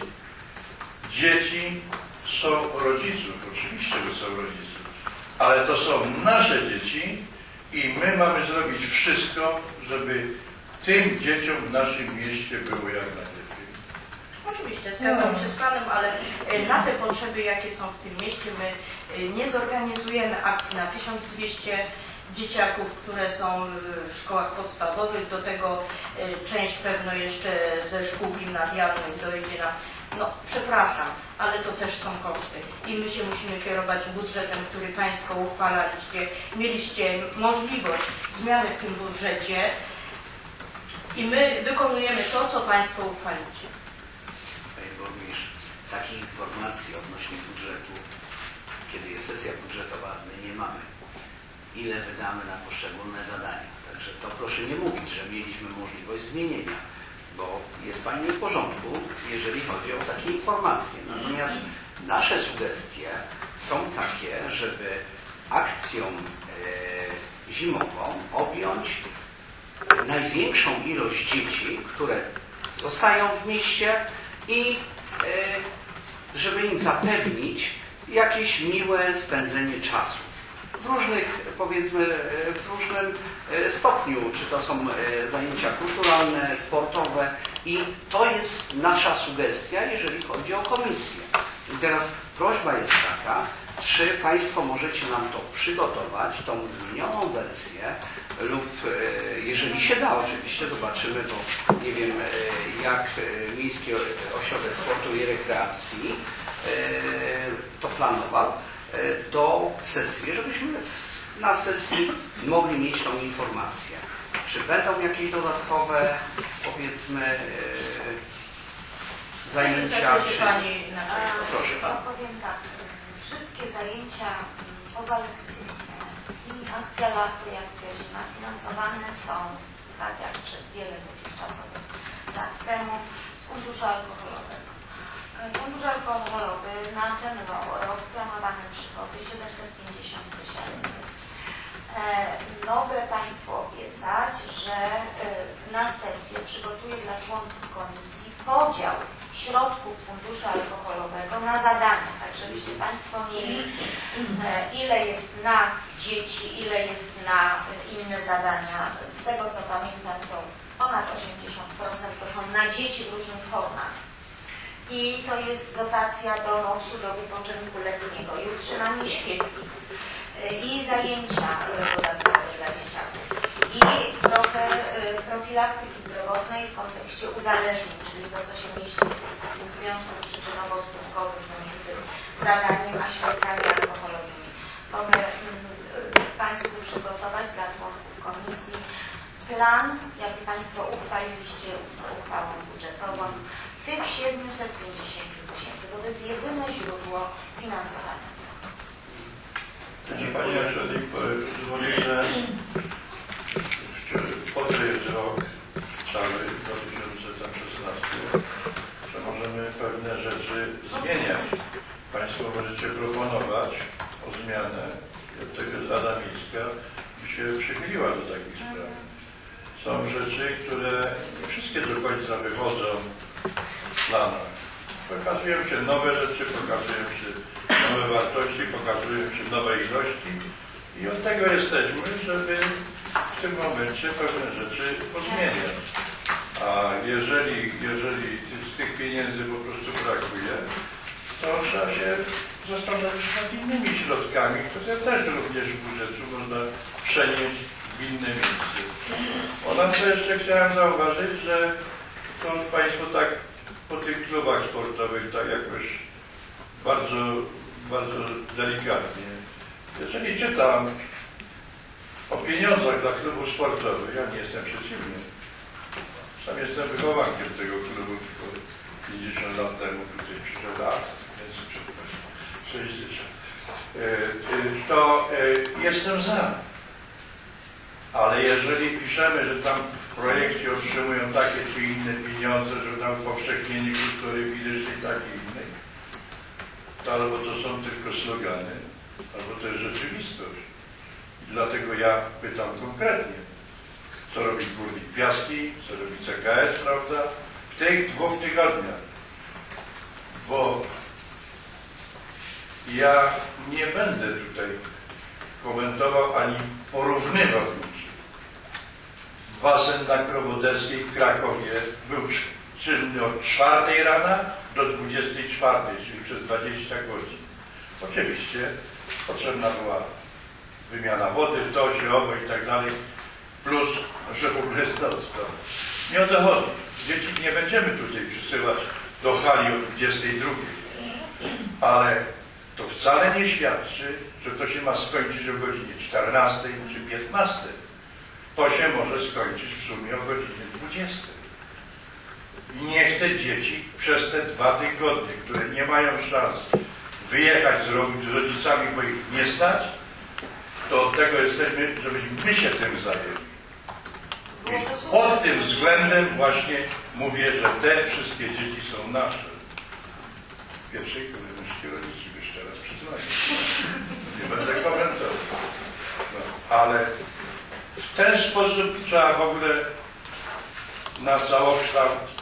Dzieci są rodziców, oczywiście, że są rodziców, ale to są nasze dzieci i my mamy zrobić wszystko, żeby tym dzieciom w naszym mieście było jak najlepiej. Oczywiście, zgadzam się z Panem, ale na te potrzeby, jakie są w tym mieście, my nie zorganizujemy akcji na tysiąc dwieście dzieciaków, które są w szkołach podstawowych, do tego część pewno jeszcze ze szkół gimnazjalnych dojdzie na... No, przepraszam, ale to też są koszty i my się musimy kierować budżetem, który Państwo uchwalaliście. Mieliście możliwość zmiany w tym budżecie i my wykonujemy to, co Państwo uchwalicie. Panie Burmistrz, takiej informacji odnośnie budżetu, kiedy jest sesja budżetowa, my nie mamy. Ile wydamy na poszczególne zadania. Także to proszę nie mówić, że mieliśmy możliwość zmienienia, bo jest Pani w porządku, jeżeli chodzi o takie informacje. Natomiast nasze sugestie są takie, żeby akcją e, zimową objąć największą ilość dzieci, które zostają w mieście i żeby im zapewnić jakieś miłe spędzenie czasu. W różnych, powiedzmy, w różnym stopniu, czy to są zajęcia kulturalne, sportowe i to jest nasza sugestia, jeżeli chodzi o komisję. I teraz prośba jest taka, czy Państwo możecie nam to przygotować, tą zmienioną wersję lub jeżeli się da, oczywiście zobaczymy, bo nie wiem jak Miejski Ośrodek Sportu i Rekreacji to planował, do sesji, żebyśmy na sesji mogli mieć tą informację. Czy będą jakieś dodatkowe, powiedzmy, zajęcia? Czy... Proszę Pan. Powiem tak, wszystkie zajęcia pozalekcyjne i akcja lato i akcja zima finansowane są, tak jak przez wiele dotychczasowych lat temu, z funduszu alkoholowego. Fundusz alkoholowy na ten rok planowane przychody siedemset pięćdziesiąt tysięcy. Mogę Państwu obiecać, że na sesję przygotuję dla członków komisji podział środków funduszu alkoholowego na zadania, tak żebyście Państwo mieli ile jest na dzieci, ile jest na inne zadania. Z tego co pamiętam to ponad osiemdziesiąt procent to są na dzieci w różnych formach. I to jest dotacja do nocu, do wypoczynku letniego i utrzymanie świetlic i zajęcia dodatkowe dla dzieciaków i trochę profilaktyki zdrowotnej w kontekście uzależnień, czyli to, co się mieści w związku przyczynowo-skutkowym pomiędzy zadaniem a środkami alkoholowymi. Mogę Państwu przygotować dla członków komisji plan, jaki Państwo uchwaliliście uchwałą budżetową, tych siedemset pięćdziesiąt tysięcy, bo to jest jedyne źródło finansowania. Pani Marszałek, pozwoli, że potem jest rok cały dwa tysiące szesnasty, że możemy pewne rzeczy zmieniać. Państwo możecie proponować o zmianę, od tego Rada Miejska by się przychyliła do takich spraw. Są rzeczy, które nie wszystkie do końca wychodzą w planach. Pokazują się nowe rzeczy, pokazują się nowe wartości, pokazują się nowe ilości i od tego jesteśmy, żeby w tym momencie pewne rzeczy pozmieniać. A jeżeli, jeżeli z tych pieniędzy po prostu brakuje, to trzeba się zastanowić nad innymi środkami, które też również w budżecie można przenieść w inne miejsce. Ponadto jeszcze chciałem zauważyć, że to Państwo tak po tych klubach sportowych tak jakoś bardzo, bardzo delikatnie. Jeżeli czytam o pieniądzach dla klubów sportowych, ja nie jestem przeciwny. Sam jestem wychowankiem tego klubu, tylko pięćdziesiąt lat temu tutaj przyszedł lat, więc sześćdziesiąt. To jestem za. Ale jeżeli piszemy, że tam w projekcie otrzymują takie czy inne pieniądze, że tam powszechnienie kultury fizycznej takiej innej, to albo to są tylko slogany, albo to jest rzeczywistość. I dlatego ja pytam konkretnie, co robi Górnik Piaski, co robi C K S, prawda, w tych dwóch tygodniach. Bo ja nie będę tutaj komentował ani porównywał nic. Basen na Krowoderskiej w Krakowie był czynny od czwartej rana do dwudziestej czwartej, czyli przez dwadzieścia godzin. Oczywiście potrzebna była wymiana wody, to, owo i tak dalej, plus, że w ogóle jest noc. Nie o to chodzi. Dzieci nie będziemy tutaj przysyłać do hali o dwudziestej drugiej. Ale to wcale nie świadczy, że to się ma skończyć o godzinie czternastej czy piętnastej. To się może skończyć w sumie o godzinie dwudziestej. I niech te dzieci przez te dwa tygodnie, które nie mają szans wyjechać z rodzicami, bo ich nie stać, to od tego jesteśmy, żebyśmy my się tym zajęli. I pod tym względem właśnie mówię, że te wszystkie dzieci są nasze. W pierwszej kolejności rodzici jeszcze raz przyznaję. Nie będę komentował. No, ale w ten sposób trzeba w ogóle na całokształt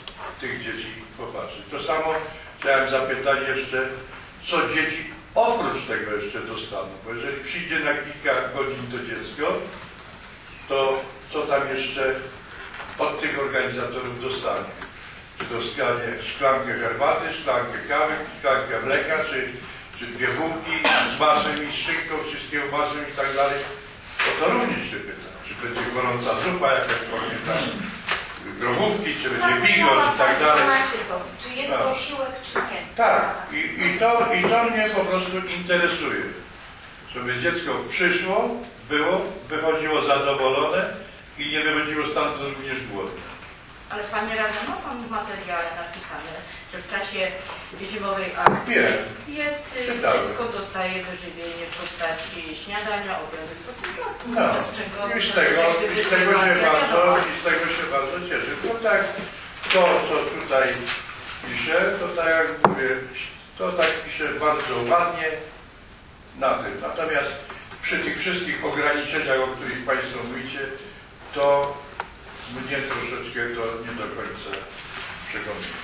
tych dzieci popatrzeć. To samo chciałem zapytać jeszcze, co dzieci oprócz tego jeszcze dostaną, bo jeżeli przyjdzie na kilka godzin to dziecko, to co tam jeszcze od tych organizatorów dostanie? Czy dostanie szklankę herbaty, szklankę kawy, szklankę mleka, czy, czy dwie bułki z masłem i z szynką, wszystkiego masłem i tak dalej? O to również się pyta. Czy będzie gorąca zupa, jakaś pamiętam, grochówki, czy będzie bigos i tak dalej. Czy jest to osiłek, czy nie? Tak. I, i, to, I to mnie po prostu interesuje. Żeby dziecko przyszło, było, wychodziło zadowolone i nie wychodziło stamtąd również głodne. Ale Panie Radny, ma Pan w materiale napisane, że w czasie zimowej akcji Wiem. jest, Czytałem. dziecko dostaje wyżywienie w postaci śniadania, obiadu, No, z czego, i z tego, i z tego się bardzo, i z tego się bardzo cieszę. To tak, to co tutaj pisze, to tak jak mówię, to tak pisze bardzo ładnie na tym. Natomiast przy tych wszystkich ograniczeniach, o których Państwo mówicie, to mnie troszeczkę to nie do końca przekonuje.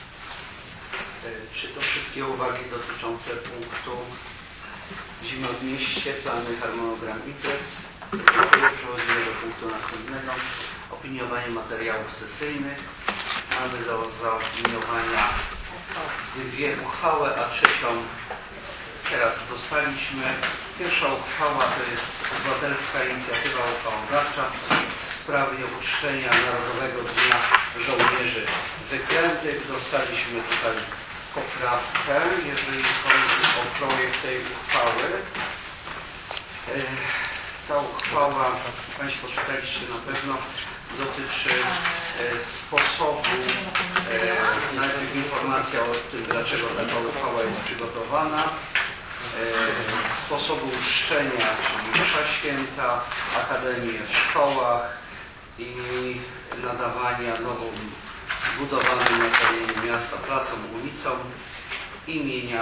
Czy to wszystkie uwagi dotyczące punktu Zima w mieście, plany, harmonogram imprez? Dziękuję. Przechodzimy do punktu następnego. Opiniowanie materiałów sesyjnych. Mamy do zaopiniowania dwie uchwały, a trzecią teraz dostaliśmy. Pierwsza uchwała to jest obywatelska inicjatywa uchwałodawcza w sprawie uczczenia Narodowego Dnia Żołnierzy Wyklętych. Dostaliśmy tutaj poprawkę, jeżeli chodzi o projekt tej uchwały. Ta uchwała, Państwo czytaliście na pewno, dotyczy sposobu, najpierw informacja o tym, dlaczego taka uchwała jest przygotowana, sposobu uczczenia, czyli msza święta, akademie w szkołach i nadawania nową budowanym na terenie miasta placom, ulicom imienia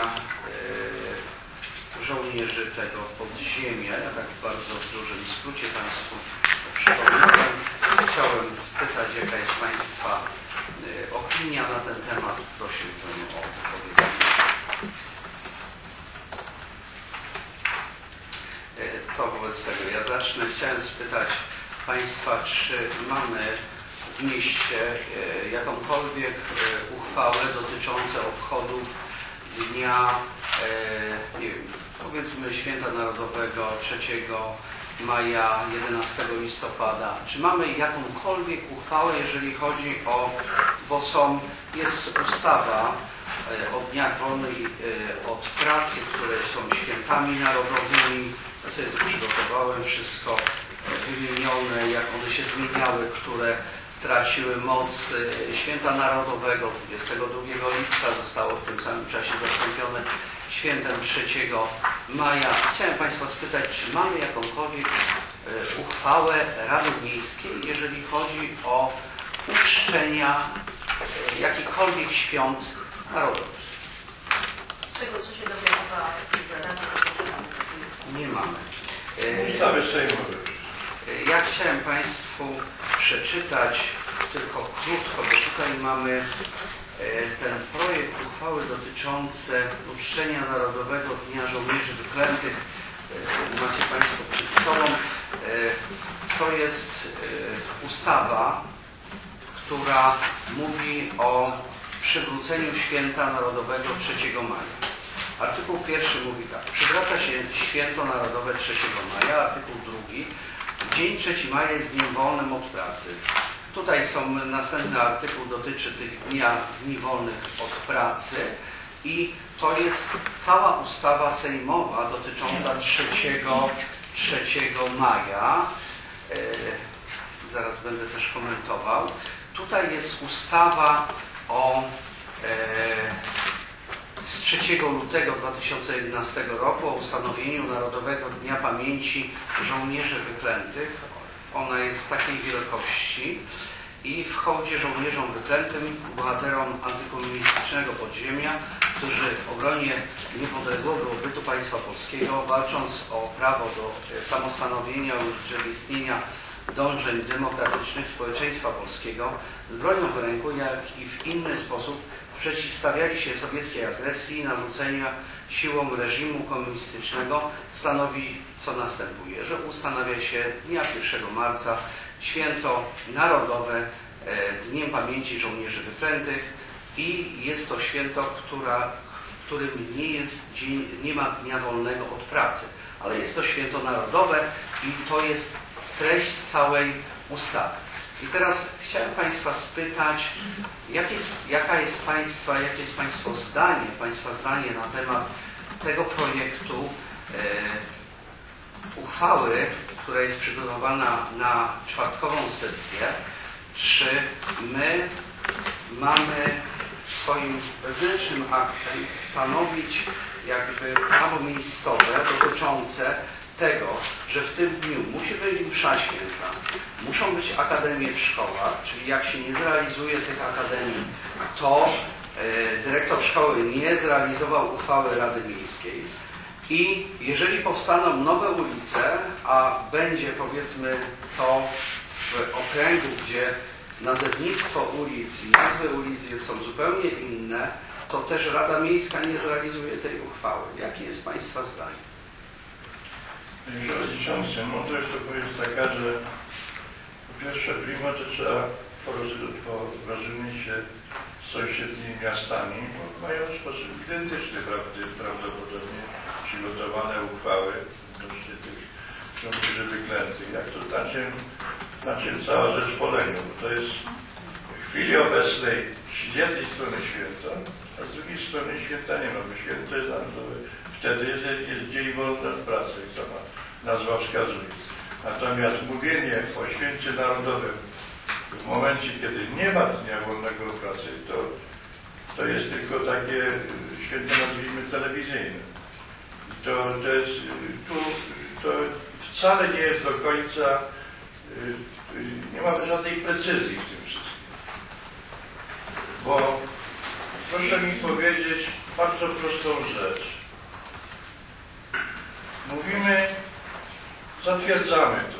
e, żołnierzy tego podziemia. Ja tak bardzo w dużym skrócie Państwu przypomniałem. Chciałem spytać, jaka jest Państwa e, opinia na ten temat. Prosiłbym o wypowiedzenie. E, to wobec tego ja zacznę. Chciałem spytać Państwa, czy mamy w mieście e, jakąkolwiek e, uchwałę dotyczącą obchodów dnia, e, nie wiem, powiedzmy Święta Narodowego trzeciego maja, jedenastego listopada. Czy mamy jakąkolwiek uchwałę, jeżeli chodzi o, bo są, jest ustawa e, o dniach wolnych e, od pracy, które są świętami narodowymi. Ja sobie tu przygotowałem wszystko e, wymienione, jak one się zmieniały, które traciły moc Święta Narodowego. dwudziestego drugiego lipca zostało w tym samym czasie zastąpione świętem trzeciego maja. Chciałem Państwa spytać, czy mamy jakąkolwiek uchwałę Rady Miejskiej, jeżeli chodzi o uczczenia jakichkolwiek świąt narodowych? Z tego, co się dowiadywała, nie mamy. Ustawy sejmowe. Ja chciałem Państwu przeczytać tylko krótko, bo tutaj mamy ten projekt uchwały dotyczący uczczenia Narodowego Dnia Żołnierzy Wyklętych. Macie Państwo przed sobą. To jest ustawa, która mówi o przywróceniu Święta Narodowego trzeciego maja. Artykuł pierwszy mówi tak. Przywraca się Święto Narodowe trzeciego maja. Artykuł drugi. Dzień trzeciego maja jest dniem wolnym od pracy. Tutaj są następny artykuł, dotyczy tych dnia, dni wolnych od pracy i to jest cała ustawa sejmowa dotycząca trzeciego maja. Yy, zaraz będę też komentował. Tutaj jest ustawa o yy, z trzeciego lutego dwa tysiące jedenastego roku o ustanowieniu Narodowego Dnia Pamięci Żołnierzy Wyklętych. Ona jest w takiej wielkości i w hołdzie żołnierzom wyklętym, bohaterom antykomunistycznego podziemia, którzy w obronie niepodległego bytu państwa polskiego, walcząc o prawo do samostanowienia, urzeczywistnienia dążeń demokratycznych społeczeństwa polskiego z bronią w ręku, jak i w inny sposób przeciwstawiali się sowieckiej agresji i narzucenia siłą reżimu komunistycznego, stanowi, co następuje, że ustanawia się dnia pierwszego marca święto narodowe Dniem Pamięci Żołnierzy Wyklętych i jest to święto, która, w którym nie, jest dzień, nie ma dnia wolnego od pracy, ale jest to święto narodowe i to jest treść całej ustawy. I teraz chciałem Państwa spytać, jak jest, jaka jest Państwa, jakie jest Państwo zdanie, Państwa zdanie na temat tego projektu e, uchwały, która jest przygotowana na czwartkową sesję. Czy my mamy swoim wewnętrznym aktem stanowić jakby prawo miejscowe dotyczące tego, że w tym dniu musi być msza święta, muszą być akademie w szkołach, czyli jak się nie zrealizuje tych akademii, to e, dyrektor szkoły nie zrealizował uchwały Rady Miejskiej i jeżeli powstaną nowe ulice, a będzie powiedzmy to w okręgu, gdzie nazewnictwo ulic i nazwy ulic są zupełnie inne, to też Rada Miejska nie zrealizuje tej uchwały. Jakie jest Państwa zdanie? Panie Przewodniczący, mądrość to jest taka, że po pierwsze prima, że trzeba porozumieć się z sąsiednimi miastami, bo mają w sposób identyczny prawdopodobnie przygotowane uchwały odnośnie tych żołnierzy wyklętych. Jak to znaczy, znaczy cała rzecz polega, bo to jest w chwili obecnej z jednej strony święto, a z drugiej strony święta nie ma, bo święto jest narodowe. Wtedy jest, jest dzień wolny od pracy, jak sama nazwa wskazuje. Natomiast mówienie o święcie narodowym w momencie, kiedy nie ma dnia wolnego od pracy, to, to jest tylko takie święto, nazwijmy, telewizyjne. I to, to jest, tu, to wcale nie jest do końca, nie mamy żadnej precyzji w tym wszystkim. Bo proszę mi powiedzieć bardzo prostą rzecz. Mówimy, zatwierdzamy to.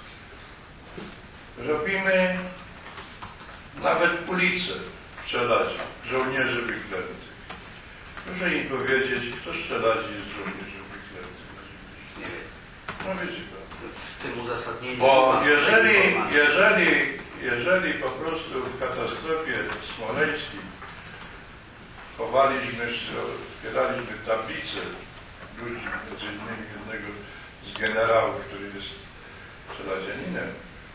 Robimy nawet ulicę w Czeladzie, żołnierzy wyklętych. Proszę mi powiedzieć, kto z Czeladzi jest żołnierzy wyklętych? Nie wiem. No wiecie to. W tym uzasadnieniu. Bo jeżeli, jeżeli, jeżeli po prostu w katastrofie smoleńskiej chowaliśmy, wspieraliśmy tablicę ludzi, między innymi jednego z generałów, który jest czeladzianinem,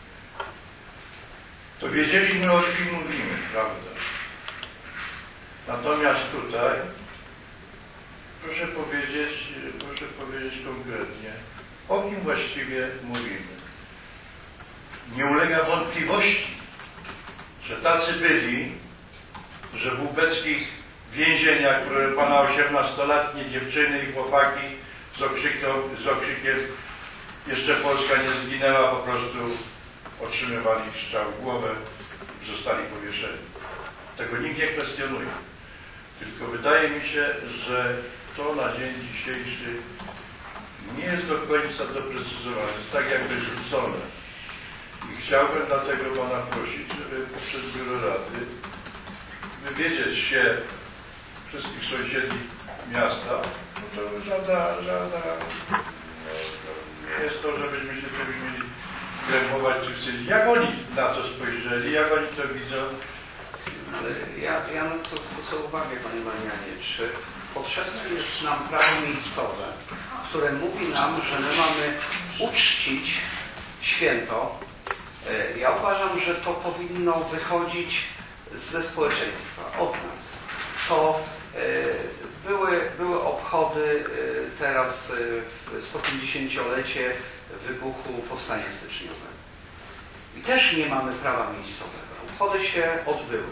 to wiedzieliśmy, o kim mówimy, prawda? Natomiast tutaj proszę powiedzieć, proszę powiedzieć konkretnie, o kim właściwie mówimy. Nie ulega wątpliwości, że tacy byli, że w ubeckich więzieniach, które pana osiemnastoletnie dziewczyny i chłopaki z okrzykiem, z okrzykiem jeszcze Polska nie zginęła, po prostu otrzymywali strzał w głowę i zostali powieszeni. Tego nikt nie kwestionuje. Tylko wydaje mi się, że to na dzień dzisiejszy nie jest do końca doprecyzowane, jest tak jakby rzucone. I chciałbym dlatego pana prosić, żeby poprzez Biuro Rady wywiedzieć się wszystkich sąsiednich miasta, bo to żadna, żadna no, to nie jest to, żebyśmy się tym mieli krępować czy chcieli. Jak oni na to spojrzeli, jak oni to widzą? Ja, ja na co zwrócę uwagę, panie Marianie, czy potrzebne jest nam prawo miejscowe, które mówi nam, że my mamy uczcić święto. Ja uważam, że to powinno wychodzić ze społeczeństwa, od nas. To były, były obchody teraz w sto pięćdziesięciolecie wybuchu Powstania Styczniowego. I też nie mamy prawa miejscowego. Obchody się odbyły.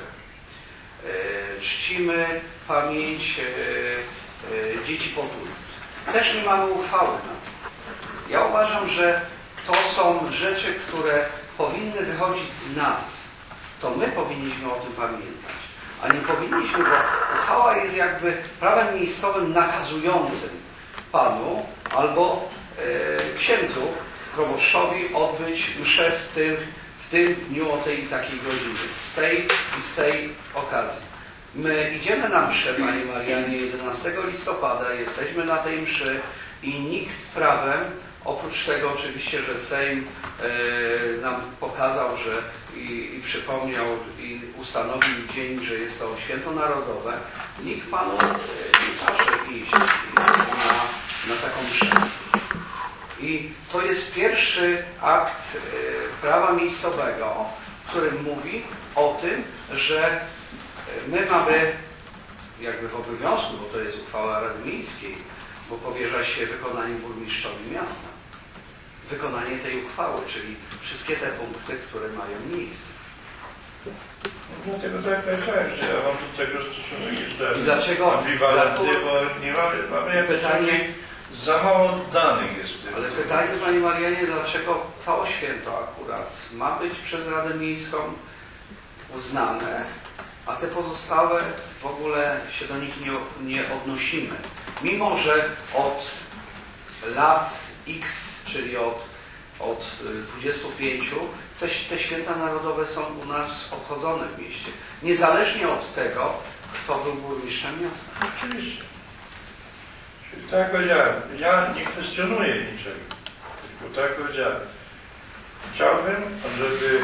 Czcimy pamięć dzieci pod ulic. Też nie mamy uchwały na to. Ja uważam, że to są rzeczy, które powinny wychodzić z nas. To my powinniśmy o tym pamiętać. A nie powinniśmy, bo uchwała jest jakby prawem miejscowym nakazującym panu albo e, księdzu proboszczowi odbyć mszę w tym, w tym dniu o tej takiej godzinie, z tej i z tej okazji. My idziemy na mszę, Pani Marianie, jedenastego listopada, jesteśmy na tej mszy i nikt prawem, oprócz tego oczywiście, że Sejm e, nam pokazał, że i, i przypomniał i ustanowił dzień, że jest to święto narodowe, nikt Panu e, nie każe iść na, na taką mszę. I to jest pierwszy akt e, prawa miejscowego, który mówi o tym, że my mamy jakby w obowiązku, bo to jest uchwała Rady Miejskiej, bo powierza się wykonanie burmistrzowi miasta. Wykonanie tej uchwały, czyli wszystkie te punkty, które mają miejsce. Dlatego tak powiedziałem, że ja mam do tego stosunek jeszcze I dlaczego? ambiwalentny, bo nie mamy, mamy jakieś pytanie, za mało danych jest. ale pytanie, Pani Marianie, dlaczego to święto akurat ma być przez Radę Miejską uznane, a te pozostałe w ogóle się do nich nie, nie odnosimy. Mimo że od lat X, czyli od, od dwudziestu pięciu, te, te święta narodowe są u nas obchodzone w mieście. Niezależnie od tego, kto był burmistrzem miasta. Oczywiście. Czyli tak jak powiedziałem, ja nie kwestionuję niczego, tylko tak jak powiedziałem. Chciałbym, żeby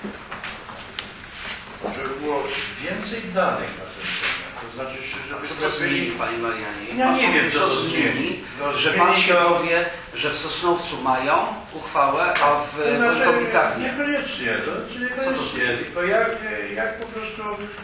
żeby było więcej danych na ten temat. To znaczy, żeby... A co to zmieni, Pani Marianie? Ja Pan nie wiem, mówi, co to zmieni. No, że Pan się to... dowie, że w Sosnowcu mają uchwałę, a w To znaczy, Wojkowicach nie. Niekoniecznie, to znaczy niekoniecznie. Tylko jak, jak po prostu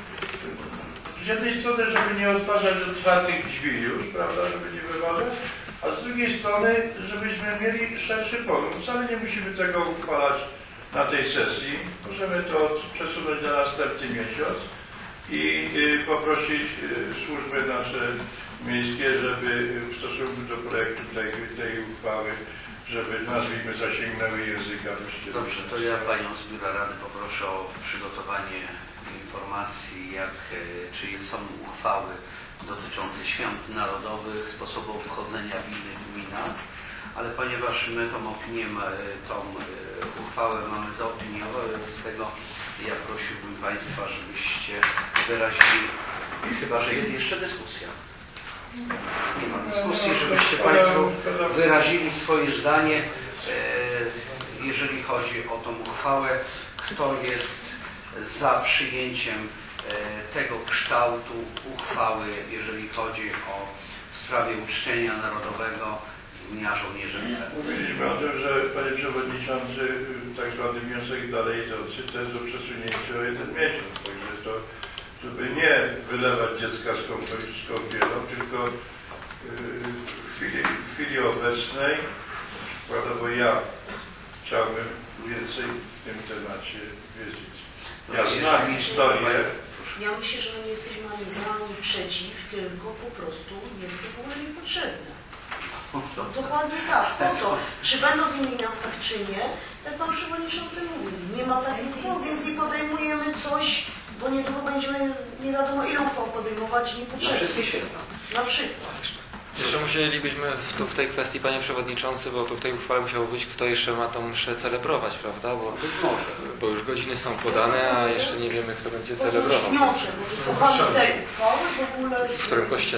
z jednej strony, żeby nie otwarzać otwartych drzwi już, prawda, żeby nie wyważać, a z drugiej strony, żebyśmy mieli szerszy pogląd. Wcale nie musimy tego uchwalać na tej sesji. Możemy to przesunąć na następny miesiąc i y, poprosić y, służby nasze miejskie, żeby w stosunku do projektu tej, tej uchwały, żeby nazwijmy zasięgnęły języka. Dobrze, to ja Panią z Biura Rady poproszę o przygotowanie informacji, jak, czy są uchwały dotyczące świąt narodowych, sposobu obchodzenia w innych gminach, ale ponieważ my tą opinię, tą uchwałę mamy zaopiniować, z tego ja prosiłbym Państwa, żebyście wyrazili, chyba że jest jeszcze dyskusja. Nie ma dyskusji, żebyście Państwo wyrazili swoje zdanie, jeżeli chodzi o tą uchwałę, kto jest za przyjęciem tego kształtu uchwały, jeżeli chodzi o w sprawie uczczenia narodowego Dnia Żołnierzy Wyklętych. Mówiliśmy o tym, że Panie Przewodniczący tak zwany wniosek dalej idący to jest o przesunięcie o jeden miesiąc, także to, żeby nie wylewać dziecka z kąpielą, tylko w chwili, w chwili obecnej, przykładowo ja chciałbym więcej w tym temacie wiedzieć. Ja znam historię. Ja myślę, że my nie jesteśmy ani za, ani przeciw, tylko po prostu jest to w ogóle niepotrzebne. Dokładnie tak. Po co? Czy będą w innych miastach, czy nie? Tak Pan Przewodniczący mówił. Nie ma takich uchwał, więc nie podejmujemy coś, bo niedługo będziemy nie wiadomo ile uchwał podejmować niepotrzebnie. Na wszystkie święta. Na przykład. Jeszcze musielibyśmy w, tu w tej kwestii, Panie Przewodniczący, bo tu w tej uchwale musiało być, kto jeszcze ma tą mszę celebrować, prawda? Bo, bo już godziny są podane, a jeszcze nie wiemy, kto będzie celebrował. Wniosek o wycofanie tej uchwały w ogóle W którym kościele?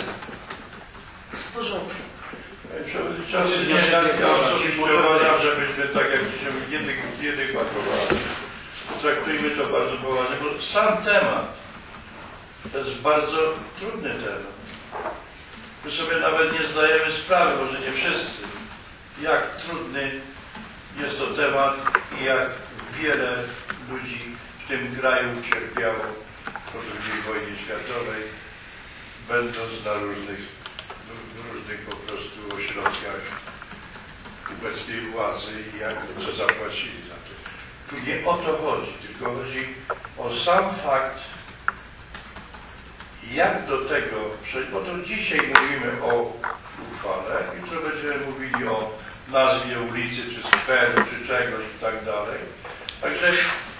w porządku. Panie Przewodniczący, nie, ja, ja osobiście uważam, żebyśmy tak jak dzisiaj nie dygmatowali. Traktujmy to bardzo poważnie, bo sam temat to jest bardzo trudny temat. My sobie nawet nie zdajemy sprawy, może nie wszyscy, jak trudny jest to temat i jak wiele ludzi w tym kraju cierpiało po drugiej wojnie światowej, będąc na różnych, w różnych po prostu ośrodkach obecnej władzy i jak co zapłacili za to. Tu nie o to chodzi, tylko chodzi o sam fakt, jak do tego przejść, bo to dzisiaj mówimy o uchwale, jutro będziemy mówili o nazwie ulicy, czy skweru, czy czegoś i tak dalej. Także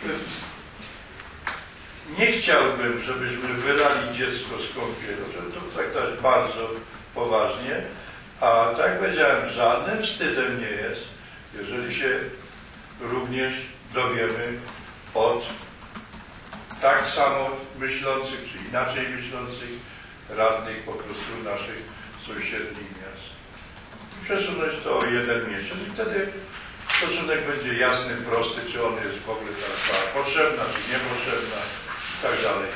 nie chciałbym, żebyśmy wylali dziecko z kąpielą, żeby to traktować bardzo poważnie, a tak jak powiedziałem, żadnym wstydem nie jest, jeżeli się również dowiemy od tak samo myślących, czy inaczej myślących radnych po prostu naszych sąsiednich miast. I przesunąć to o jeden miesiąc i wtedy stosunek będzie jasny, prosty, czy on jest w ogóle ta uchwała potrzebna, czy niepotrzebna i tak dalej.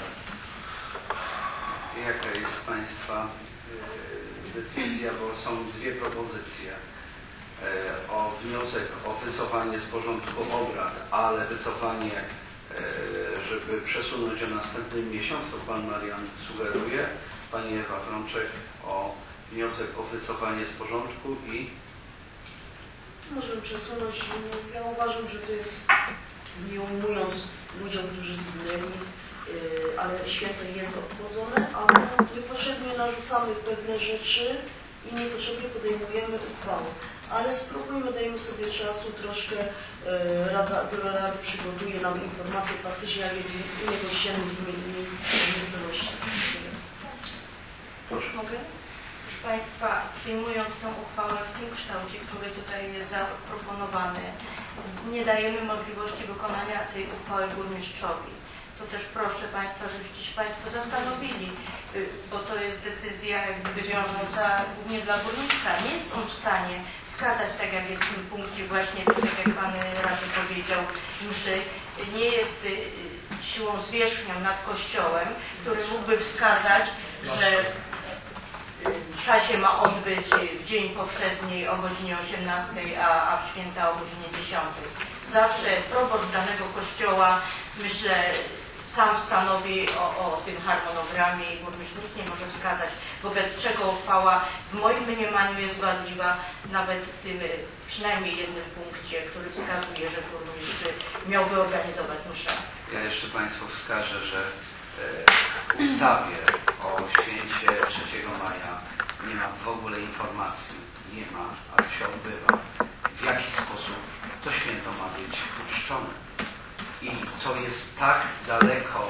Jaka jest Państwa decyzja, bo są dwie propozycje. O wniosek o wycofanie z porządku obrad, ale wycofanie, żeby przesunąć o następnym miesiącu, Pan Marian sugeruje, Pani Ewa Frączek o wniosek o wycofanie z porządku i możemy przesunąć. Ja uważam, że to jest, nie ujmując ludziom, którzy zginęli, yy, ale święto jest obchodzone, ale niepotrzebnie narzucamy pewne rzeczy i niepotrzebnie podejmujemy uchwały. Ale spróbujmy, dajmy sobie czasu troszkę, yy, Rada, Biuro Rady przygotuje nam informacje faktycznie, jak jest w innych ościennych miejscowości. Proszę. Mogę? Proszę Państwa, przyjmując tę uchwałę w tym kształcie, który tutaj jest zaproponowany, nie dajemy możliwości wykonania tej uchwały burmistrzowi. To też proszę Państwa, żebyście się Państwo zastanowili, bo to jest decyzja jak gdyby wiążąca głównie dla burmistrza. Nie jest on w stanie wskazać, tak jak jest w tym punkcie właśnie, tak jak Pan Radny powiedział, mszy, nie jest siłą zwierzchnią nad Kościołem, który mógłby wskazać, że msza się ma odbyć w dzień powszedni o godzinie osiemnastej, a, a w święta o godzinie dziesiątej. Zawsze proboszcz danego kościoła, myślę, sam stanowi o, o tym harmonogramie i burmistrz nic nie może wskazać, wobec czego uchwała w moim mniemaniu jest wadliwa, nawet w tym przynajmniej jednym punkcie, który wskazuje, że burmistrz miałby organizować mszę. Ja jeszcze Państwu wskażę, że w ustawie o święcie trzeciego maja nie ma w ogóle informacji, nie ma, ale się odbywa, w jaki sposób to święto ma być uczczone. I to jest tak daleko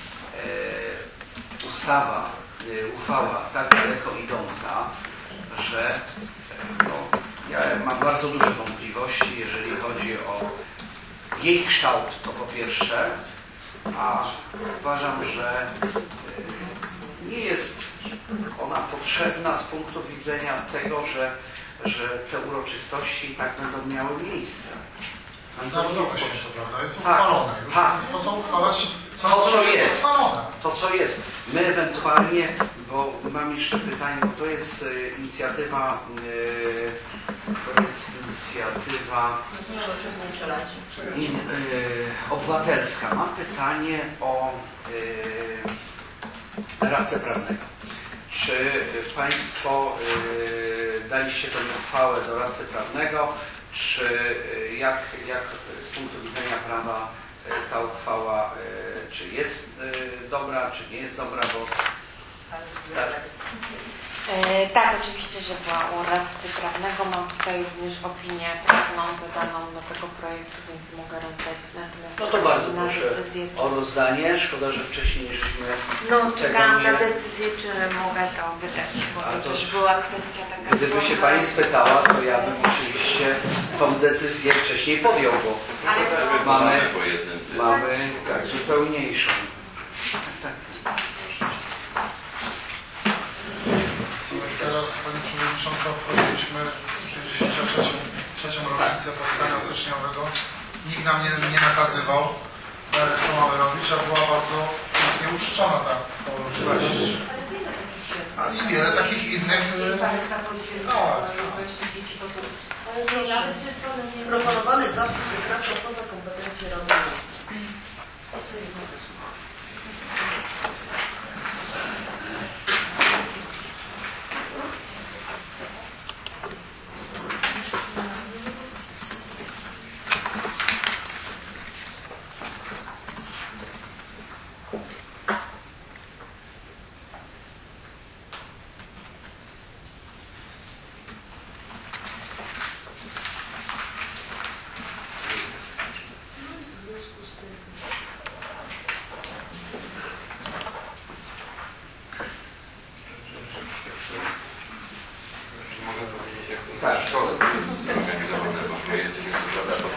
e, ustawa, e, uchwała tak daleko idąca, że e, no, ja mam bardzo duże wątpliwości, jeżeli chodzi o jej kształt, to po pierwsze, a uważam, że nie jest ona potrzebna z punktu widzenia tego, że, że te uroczystości tak będą miały miejsce. To jest narodowe święto, prawda? Jest tak, uchwalone. Już tak. więc po co uchwalać co, to, co, co jest jest uchwalone? To, co jest. My ewentualnie, bo mam jeszcze pytanie, bo to jest y, inicjatywa, y, to jest inicjatywa in, y, obywatelska. Mam pytanie o y, radcę prawnego. Czy Państwo y, daliście tę uchwałę do radcy prawnego? Czy jak, jak z punktu widzenia prawa ta uchwała, czy jest dobra, czy nie jest dobra, bo... Tak, e, tak oczywiście, że była u radcy prawnego. Mam tutaj również opinię prawną wydaną do tego projektu, więc mogę rozdać. Natomiast no to bardzo na proszę decyzję, o rozdanie. Szkoda, że wcześniej żeśmy... No czekałam nie... na decyzję, czy mogę to wydać, bo A to to, też była kwestia taka... Gdyby się Pani spytała, to ja bym oczywiście tą decyzję wcześniej podjął, bo mamy, mamy tak, zupełniejszą. Tak, tak. Teraz, Pani Przewodnicząca, obchodziliśmy sto sześćdziesiątą trzecią rocznicę powstania styczniowego. Nikt nam nie, nie nakazywał, co mamy robić, a była bardzo pięknie uczczona ta uroczystość. A i wiele takich innych... Tak. Proponowany zapis wykracza poza kompetencje Rady Miasta.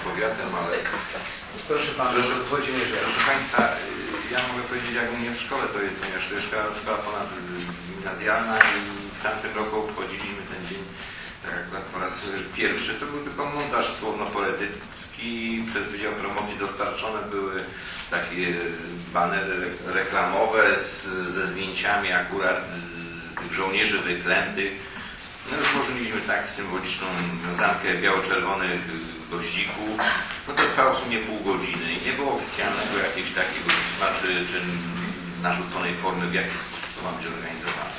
powiatem, ale... Proszę Pana, proszę, Włodzimierze. proszę Państwa, ja mogę powiedzieć, jak u mnie w szkole to jest, ponieważ to jest szkoła, szkoła ponadgimnazjalna i w tamtym roku obchodziliśmy ten dzień tak akurat po raz pierwszy. To był tylko montaż słowno-poetycki. Przez Wydział Promocji dostarczone były takie banery reklamowe z, ze zdjęciami akurat z tych żołnierzy wyklętych. No, złożyliśmy tak symboliczną wiązankę biało-czerwonych goździków. No to trwało w sumie pół godziny i nie było oficjalnego jakiegoś takiego pisma czy, czy narzuconej formy, w jaki sposób to ma być zorganizowane.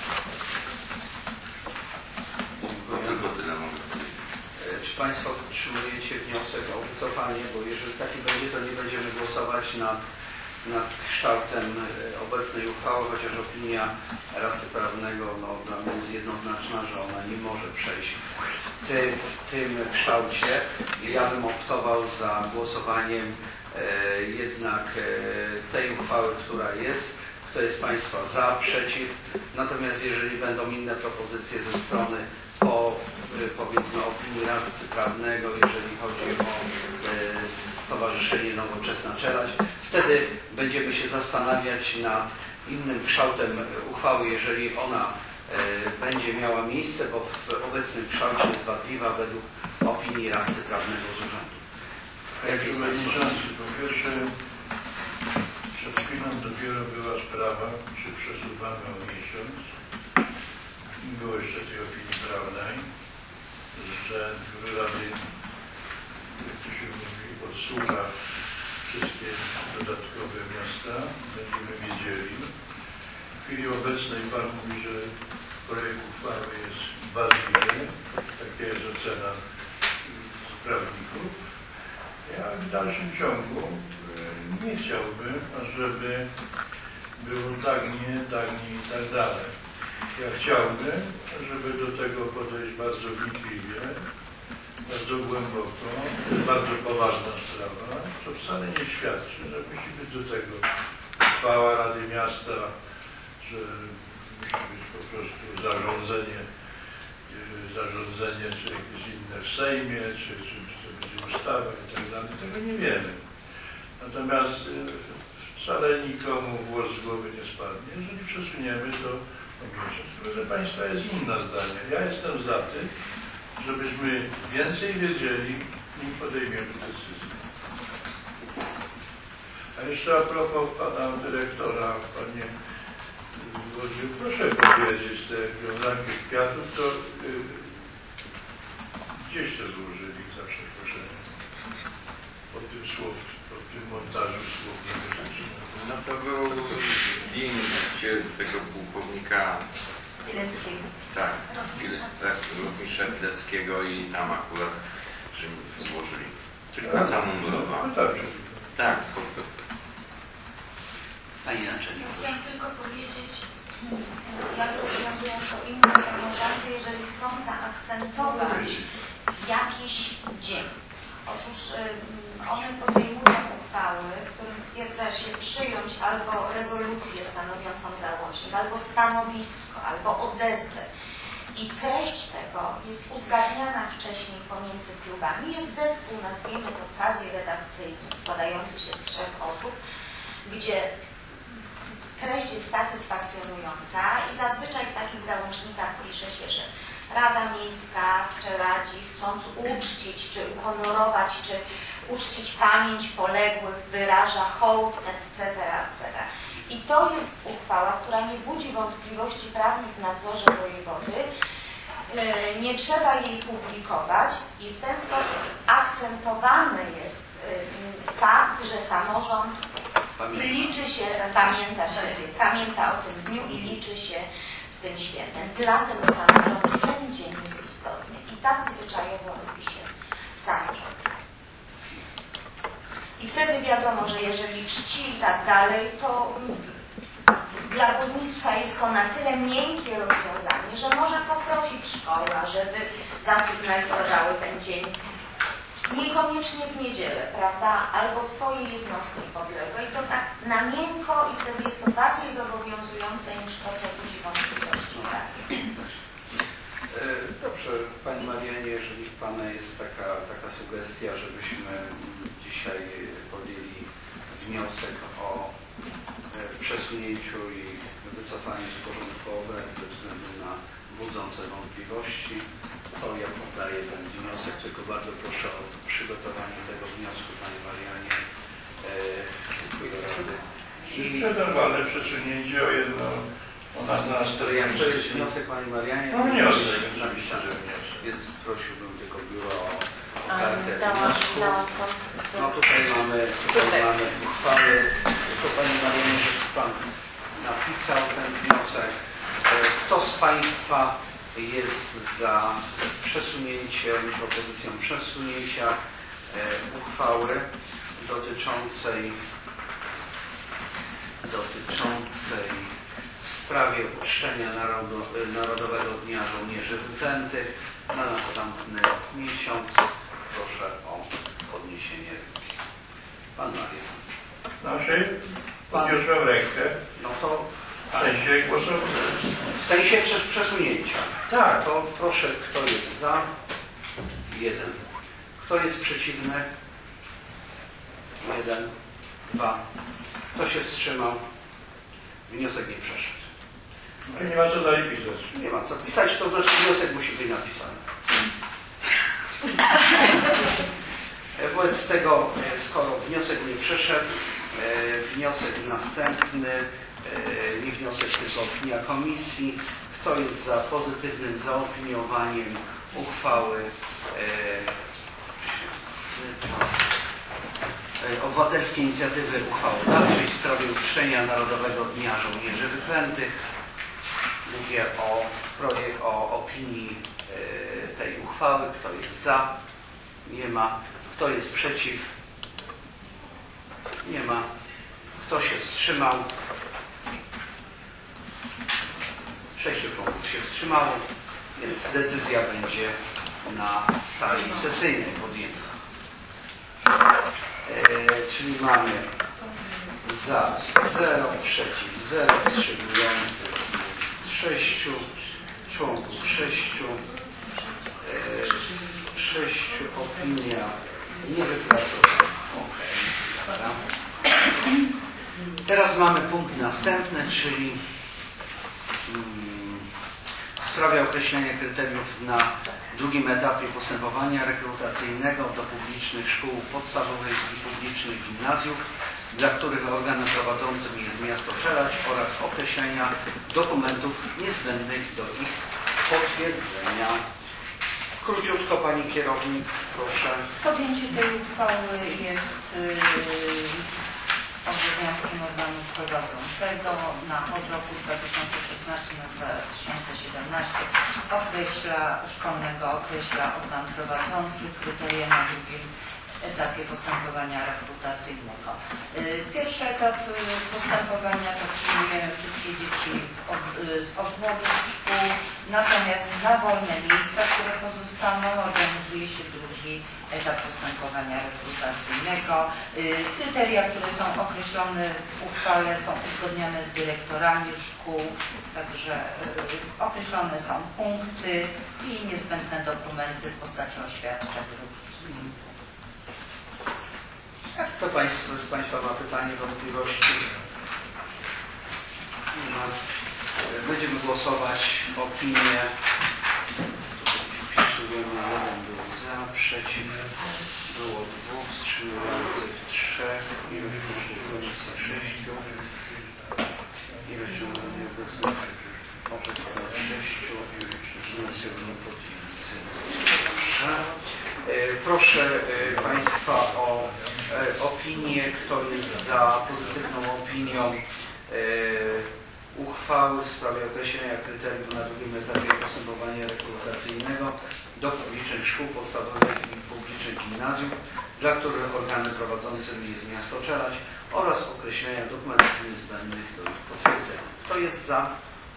No, tylko tyle mogę powiedzieć. Czy Państwo podtrzymujecie wniosek o wycofanie, bo jeżeli taki będzie, to nie będziemy głosować nad, nad kształtem obecnej uchwały, chociaż opinia Radcy Prawnego no, dla mnie jest jednoznaczna, że ona nie może przejść w tym, w tym kształcie. Ja bym optował za głosowaniem e, jednak e, tej uchwały, która jest. Kto jest Państwa za, przeciw? Natomiast jeżeli będą inne propozycje ze strony po, powiedzmy, opinii Radcy Prawnego, jeżeli chodzi o e, Stowarzyszenie Nowoczesna Czelać, wtedy będziemy się zastanawiać nad innym kształtem uchwały, jeżeli ona e, będzie miała miejsce, bo w obecnym kształcie jest wadliwa według opinii Radcy Prawnego z urzędu. Panie Przewodniczący, po pierwsze, przed chwilą dopiero była sprawa, czy przesuwamy o miesiąc. Nie było jeszcze tej opinii prawnej, że Rady, jak to się mówi, odsłucha wszystkie dodatkowe miasta. Będziemy wiedzieli. W chwili obecnej Pan mówi, że projekt uchwały jest wadliwy. Taka jest ocena prawników. Ja w dalszym ciągu nie chciałbym, żeby było tak nie, tak nie i tak dalej. Ja chciałbym, żeby do tego podejść bardzo wnikliwie, bardzo głęboko. To jest bardzo poważna sprawa, co wcale nie świadczy, że musi być do tego uchwała Rady Miasta, że musi być po prostu zarządzenie, zarządzenie czy jakieś inne w Sejmie, czy, czy, czy to będzie ustawa i tak dalej. Tego nie wiemy. Natomiast wcale nikomu włos z głowy nie spadnie. Jeżeli przesuniemy to o miesiąc. Proszę Państwa, jest inne zdanie. Ja jestem za tym, żebyśmy więcej wiedzieli, nim podejmiemy decyzję. A jeszcze a propos Pana Dyrektora, Panie Włodziu, proszę powiedzieć, te wiązanki kwiatów, to yy, gdzieś to złożyli za przeproszenie? Po tym słów, po tym montażu słów niebezpiecznych. No to był zdjęcie tego pułkownika Pileckiego. Tak, rotmistrza Pileckiego i tam akurat czym złożyli. Czyli klasa mundurowa. No dobrze. Tak. Pani Naczelnik. Ja chciałam tylko powiedzieć, jak rozwiązują to inne samorządy, jeżeli chcą zaakcentować jakiś dzień. Otóż one podejmują uchwały, w którym stwierdza się przyjąć albo rezolucję stanowiącą załącznik, albo stanowisko, albo odezwę. I treść tego jest uzgadniana wcześniej pomiędzy klubami. Jest zespół, nazwijmy to quasi-redakcyjny, składający się z trzech osób, gdzie treść jest satysfakcjonująca i zazwyczaj w takich załącznikach pisze się, że Rada Miejska w Czeladzi, chcąc uczcić, czy uhonorować, czy uczcić pamięć poległych, wyraża hołd, et cetera, et cetera. I to jest uchwała, która nie budzi wątpliwości prawnych w nadzorze wojewody. Nie trzeba jej publikować i w ten sposób akcentowany jest fakt, że samorząd liczy się, pamięta, się, pamięta o tym dniu i liczy się z tym świętem. Dlatego samorząd ten dzień jest istotny i tak zwyczajowo robi się w samorządzie. I wtedy wiadomo, że jeżeli czci i tak dalej, to dla burmistrza jest to na tyle miękkie rozwiązanie, że może poprosić szkołę, żeby zasygnalizowały ten dzień. Niekoniecznie w niedzielę, prawda? Albo swoje jednostki podległe. I to tak na miękko i wtedy jest to bardziej zobowiązujące niż to, co budzi wątpliwości. Dobrze, Pani Marianie, jeżeli w Pana jest taka, taka sugestia, żebyśmy dzisiaj podjęli wniosek o przesunięciu i wycofaniu z porządku obrad ze względu na budzące wątpliwości, to ja poddaję ten wniosek, tylko bardzo proszę o przygotowanie tego wniosku, Pani Marianie. Dziękuję Rady. I przerwalne przesunięcie o jedno, o nas na następnym. To jest wniosek Pani Marianie, no, wniosek napisany, więc prosiłbym tylko biuro o A, kartę dałam, wniosku. dałam to. No tutaj mamy, tutaj mamy uchwały, tylko Pani Marianie, żeby Pan napisał ten wniosek. Kto z Państwa jest za przesunięciem, propozycją przesunięcia uchwały dotyczącej dotyczącej w sprawie uczczenia Narodu, Narodowego Dnia Żołnierzy Wyklętych na następny miesiąc. Proszę o podniesienie ręki. Pan Marian. Naszej podniosłem rękę. No to w sensie głosowania. W sensie przez przesunięcia. Tak. To proszę, kto jest za? Jeden. Kto jest przeciwny? Jeden. Dwa. Kto się wstrzymał? Wniosek nie przeszedł. Tu nie ma co dalej pisać. Nie ma co pisać, to znaczy wniosek musi być napisany. Wobec tego, skoro wniosek nie przeszedł, wniosek następny, nie wniosek, tylko opinia komisji. Kto jest za pozytywnym zaopiniowaniem uchwały obywatelskiej inicjatywy uchwałodawczej w sprawie uczczenia Narodowego Dnia Żołnierzy Wyklętych? Mówię o, projekt, o opinii tej uchwały. Kto jest za? Nie ma. Kto jest przeciw? Nie ma. Kto się wstrzymał? Sześciu członków się wstrzymało, więc decyzja będzie na sali sesyjnej podjęta. E, czyli mamy za zero, przeciw zero, wstrzymujących jest sześciu, członków sześciu, e, sześciu, opinia nie wypracowana. Okay. Teraz mamy punkt następny, czyli hmm, w sprawie określenia kryteriów na drugim etapie postępowania rekrutacyjnego do publicznych szkół podstawowych i publicznych gimnazjów, dla których organem prowadzącym jest miasto Czeladź, oraz określenia dokumentów niezbędnych do ich potwierdzenia. Króciutko Pani Kierownik, proszę. Podjęcie tej uchwały jest yy, obowiązkiem organu prowadzącego na od roku dwa tysiące szesnastego na dwa tysiące siedemnasty. Określa, szkolnego określa organ prowadzący kryteria na drugim etapie postępowania rekrutacyjnego. Pierwszy etap postępowania to przyjmujemy wszystkie dzieci od, z obwodów szkół, natomiast na wolne miejsca, które pozostaną, organizuje się drugi etap postępowania rekrutacyjnego. Kryteria, które są określone w uchwale, są uzgodnione z dyrektorami szkół, także określone są punkty i niezbędne dokumenty w postaci oświadczeń. Kto Państwo, z Państwa ma pytanie, wątpliwości? No. Będziemy głosować opinię. Wpisujemy, jeden był za, przeciw było dwóch, wstrzymujących trzech, ilość członków sześciu, ilość członków nieobecnych obecnych sześciu, wniosek nie podjęty. Proszę. Proszę Państwa o opinię, kto jest za pozytywną opinią uchwały w sprawie określenia kryteriów na drugim etapie postępowania rekrutacyjnego do publicznych szkół podstawowych i publicznych gimnazjów, dla których organem prowadzącym jest miasto Czeladź, oraz określenia dokumentów niezbędnych do ich potwierdzenia. Kto jest za?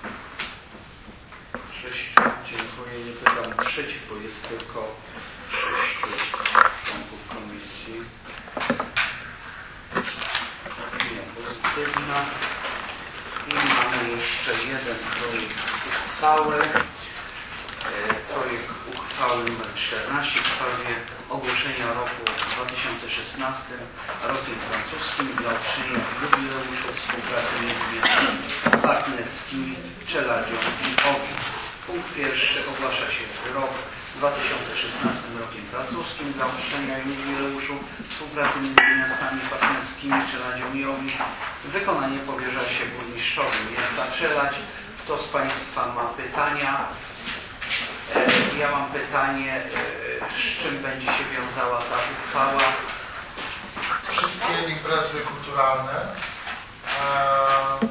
Sześciu. Dziękuję. Nie pytam przeciw, bo jest tylko sześciu członków komisji. Opinia pozytywna. I mamy jeszcze jeden projekt uchwały. projekt uchwały nr czternaście w sprawie ogłoszenia roku dwa tysiące szesnastym rokiem francuskim dla uczczenia jubileuszu współpracy między miastami partnerskimi Czeladzią i Obim. Punkt pierwszy. Ogłasza się rok dwa tysiące szesnastym rokiem francuskim dla uczczenia jubileuszu współpracy między miastami partnerskimi Czeladzią i Obim. Wykonanie powierza się burmistrzowi miasta Czeladź. Kto z Państwa ma pytania? Ja mam pytanie, z czym będzie się wiązała ta uchwała? Wszystkie imprezy kulturalne. Eee,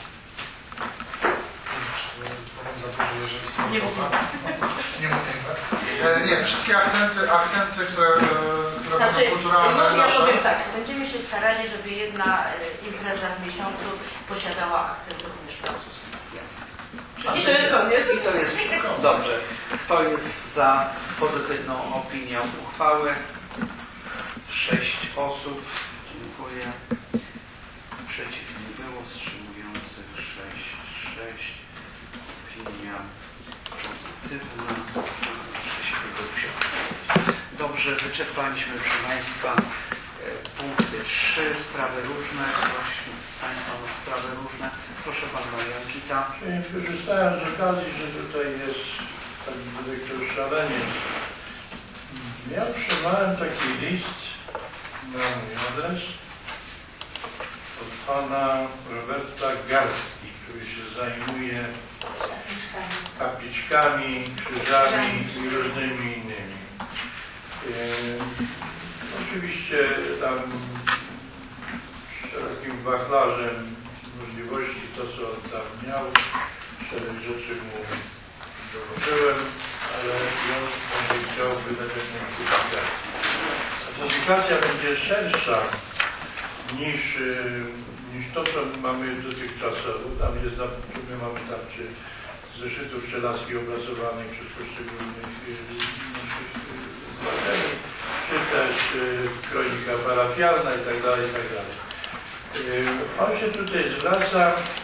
powiem za dużo, jeżeli są Nie mówimy. Nie mówimy. E, nie, wszystkie akcenty, akcenty które, które Znaczy, będą kulturalne może ja nasze. powiem tak, będziemy się starali, żeby jedna e, impreza w miesiącu posiadała akcent również francuski. I to jest koniec. I to jest wszystko. Dobrze. Kto jest za pozytywną opinią uchwały? Sześć osób. Dziękuję. Przeciw nie było. Wstrzymujących sześć. Sześć. Opinia pozytywna. Sześć Dobrze. Wyczerpaliśmy, proszę Państwa, punkty trzy. Sprawy różne. Prosiśmy Państwa o sprawy różne. Proszę Pan Mariankita. Korzystając z okazji, że tutaj jest Pani Dyrektor Szaleniec, ja otrzymałem taki list na mój adres od Pana Roberta Garstki, który się zajmuje kapliczkami, krzyżami i różnymi innymi. E, oczywiście tam szerokim wachlarzem możliwości, to co on tam miał, szereg rzeczy mu dołożyłem, ale on będzie chciał wydać jakąś publikację. Ta publikacja będzie szersza niż, niż to, co mamy dotychczasowo. Tam jest, my mamy tam czy zeszytów pszczelackich opracowanych przez poszczególnych naszych obywateli, czy też kronika parafialna itd., itd. On się tutaj zwraca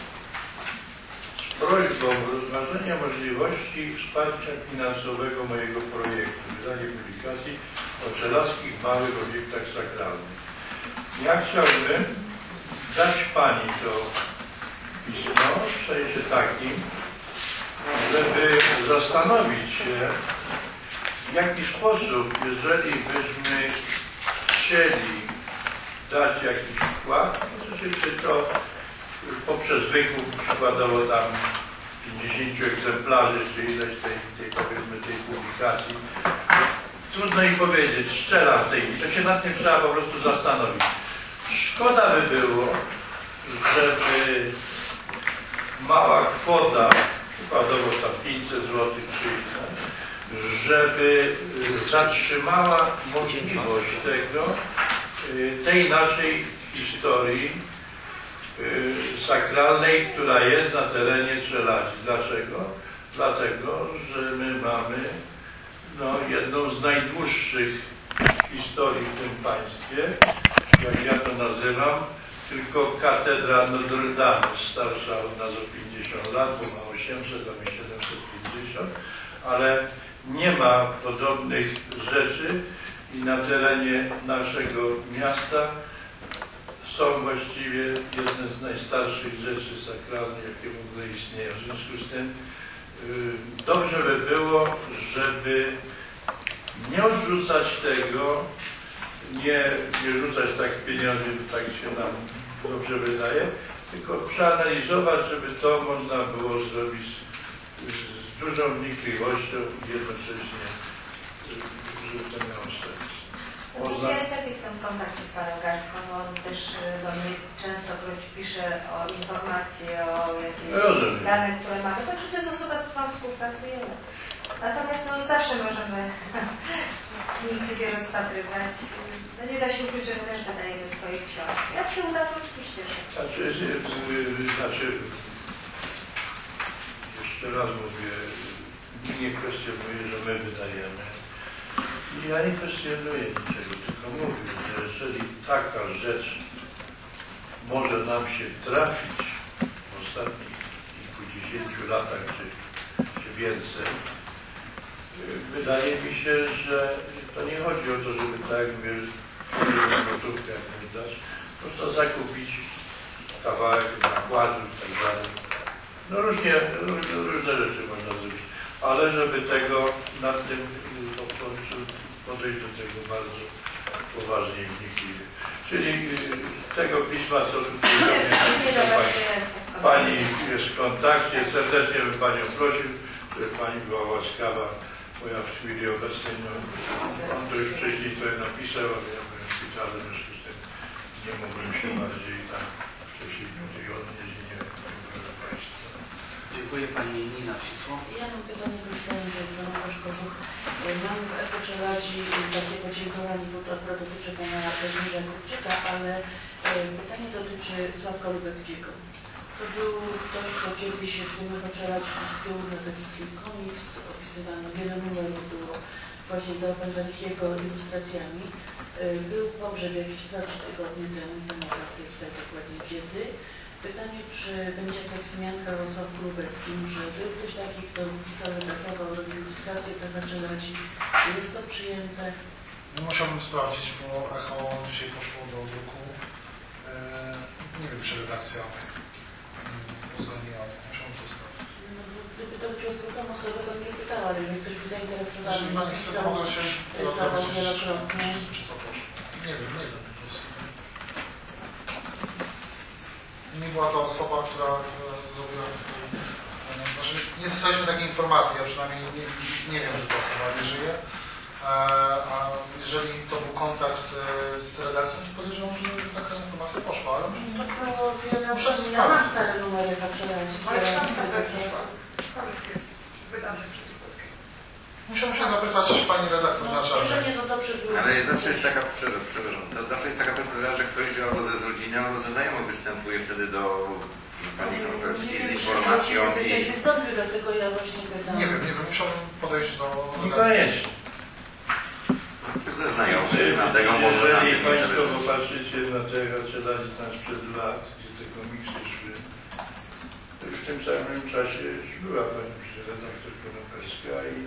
z prośbą rozważenia możliwości wsparcia finansowego mojego projektu, wydanie publikacji o czelaskich małych obiektach sakralnych. Ja chciałbym dać Pani to pismo w sensie takim, żeby zastanowić się, w jaki sposób, jeżeli byśmy chcieli dać jakiś wkład, oczywiście to poprzez wykup przykładowo tam pięćdziesięciu egzemplarzy, czy ileś tej, tej, powiedzmy, tej publikacji. Trudno im powiedzieć, szczela w tej chwili, to się nad tym trzeba po prostu zastanowić. Szkoda by było, żeby mała kwota, przykładowo tam pięćset złotych, czy żeby zatrzymała możliwość tego, tej naszej historii sakralnej, która jest na terenie Czeladzi. Dlaczego? Dlatego, że my mamy no, jedną z najdłuższych historii w tym państwie, jak ja to nazywam, tylko katedra Notre Dame starsza od nas o pięćdziesiąt lat, bo ma osiemset, a my siedemset pięćdziesiąt, ale nie ma podobnych rzeczy i na terenie naszego miasta są właściwie jedne z najstarszych rzeczy sakralnych, jakie w ogóle istnieją. W związku z tym yy, dobrze by było, żeby nie odrzucać tego, nie, nie rzucać tak pieniędzy, tak się nam dobrze wydaje, tylko przeanalizować, żeby to można było zrobić z, z dużą wnikliwością i jednocześnie, żeby to miało sens. Można... Ja tak jestem w kontakcie z Panem Garstką, bo on też do mnie częstokroć pisze o informacje, o jakichś danych, które mamy. Także to jest osoba, z którą współpracujemy. Natomiast no, zawsze możemy inicjatywy rozpatrywać. No, nie da się ukryć, że my też wydajemy swoje książki. Jak się uda, to oczywiście. Znaczy, znaczy jeszcze raz mówię, nie kwestionuję, że my wydajemy. Ja nie kwestionuję niczego, tylko mówię, że jeżeli taka rzecz może nam się trafić w ostatnich kilkudziesięciu latach, czy, czy więcej, wydaje mi się, że to nie chodzi o to, żeby tak, wiesz, gotówkę jakąś dać, po prostu zakupić kawałek nakładu i tak dalej. No różnie, różne rzeczy można zrobić, ale żeby tego nad tym podejść do tego bardzo poważnie i wnikliwie. Czyli tego pisma, co tutaj Pani jest w kontakcie, serdecznie bym Panią prosił, żeby Pani była łaskawa, bo ja w chwili obecnej, no, on to już wcześniej sobie napisał, ale ja byłem w szpitalu, w związku z tym nie mogłem się bardziej tam wcześniej tutaj odnieść i nie wiem, proszę Państwa. Dziękuję Pani Nina Wcisło. Ja mam pytanie do księży z Pana Koszkorzów. Mam w Ekoczeladzi takie podziękowanie, bo to akurat dotyczy Pana Kazimierza Kurczyka, ale pytanie dotyczy Sławka Lubeckiego. To był ktoś, kto kiedyś w tym Ekoczeladzie z tyłu na taki swój komiks opisywano, wiele numerów było właśnie zaopędzanych jego ilustracjami. Był pogrzeb jakieś dwa trzy tygodnie temu, nie pamiętam tak dokładnie kiedy. Pytanie, czy będzie jakaś wzmianka o Sławku Lubeckim, że był ktoś taki, kto pisał, redaktował, robił ilustracje, tak na Czeladzi. Jest to przyjęte? No, musiałbym sprawdzić, bo Echo dzisiaj poszło do druku. Eee, nie wiem, czy redakcja uzgodniła to. Musiałbym to sprawdzić. No, gdyby to chodziło o zwykłą osobę, to mnie pytała, ale jeżeli ktoś by zainteresowany, jeżeli Pani chce, to mogę się rysował wielokrotnie. Czy to poszło? Nie wiem, nie wiem po prostu. Nie była to osoba, która zrobiła tutaj, znaczy nie dostaliśmy takiej informacji, ja przynajmniej nie, nie wiem, że ta osoba nie żyje. A jeżeli to był kontakt z redakcją, to podejrzewam, że taka informacja poszła, ale tak było wiele, muszę ja mam stare numery na Czeladzi. Ale książka też wyszła. Komiks jest wydany przez Lubeckiego. Musiałem się zapytać pani redaktor naczelnej. No dobrze było. Ale zawsze jest taka, przepraszam, to zawsze jest taka procedura, że ktoś albo ze z rodziny, albo ze znajomych występuje wtedy do pani Konferskiej z informacją i... Ktoś wystąpił, dlatego ja właśnie pytam. Nie wiem, nie wiem, musiałbym podejść do redakcji. Ze znajomych, że na tego może... Jeżeli Państwo popatrzycie na tego Czeladzi tam sprzed lat, gdzie te komiksy szły, to już w tym samym czasie była Pani redaktor Konopelska i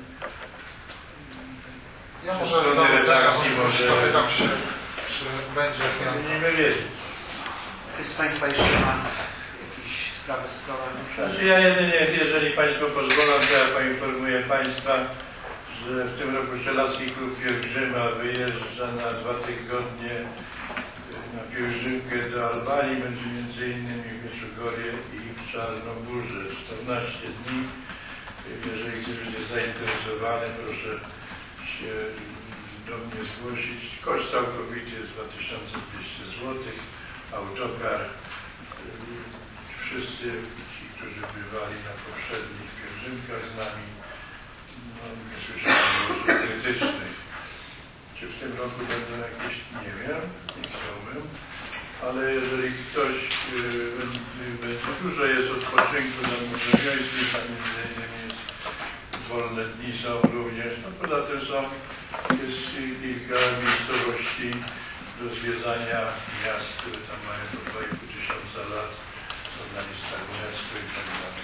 ja może do redakcji może zapytam się, czy będzie zmiana. Nie wiedzieć. Ktoś z Państwa jeszcze ma jakieś sprawy z sprawami? Znaczy ja jedynie, jeżeli Państwo pozwolą, to ja poinformuję Państwa, że w tym roku Czelacki Klub Pielgrzyma wyjeżdża na dwa tygodnie na pielgrzymkę do Albanii. Będzie między innymi w Mieczugorje i w Czarnogórze. czternaście dni. Jeżeli ktoś jest zainteresowany, proszę się do mnie zgłosić. Koszt całkowity jest dwa tysiące dwieście złotych. Autokar. Wszyscy ci, którzy bywali na poprzednich pielgrzymkach z nami, no, nie słyszałem głosów krytycznych. Czy w tym roku będą jakieś, nie wiem, nie chciałbym, ale jeżeli ktoś yy, będzie, dużo jest odpoczynku na Murze Wiejskiej, tam między innymi jest, wolne dni są również, no poza tym są, jest kilka miejscowości do zwiedzania miast, które tam mają po dwa i pół tysiąca lat, są na listach UNESCO i tak dalej.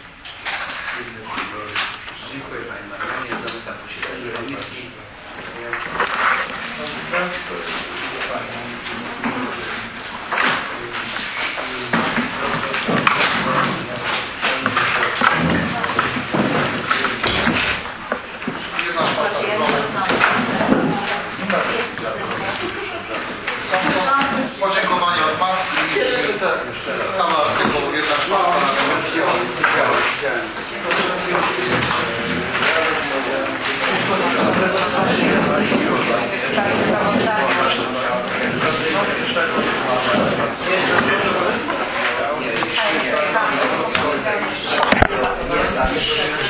Dziękuję Panie Marianie. Zamykam posiedzenie komisji. Jedna czwarta strony. Są podziękowania od matki. Cały artykuł, jedna czwarta na Nie, nie.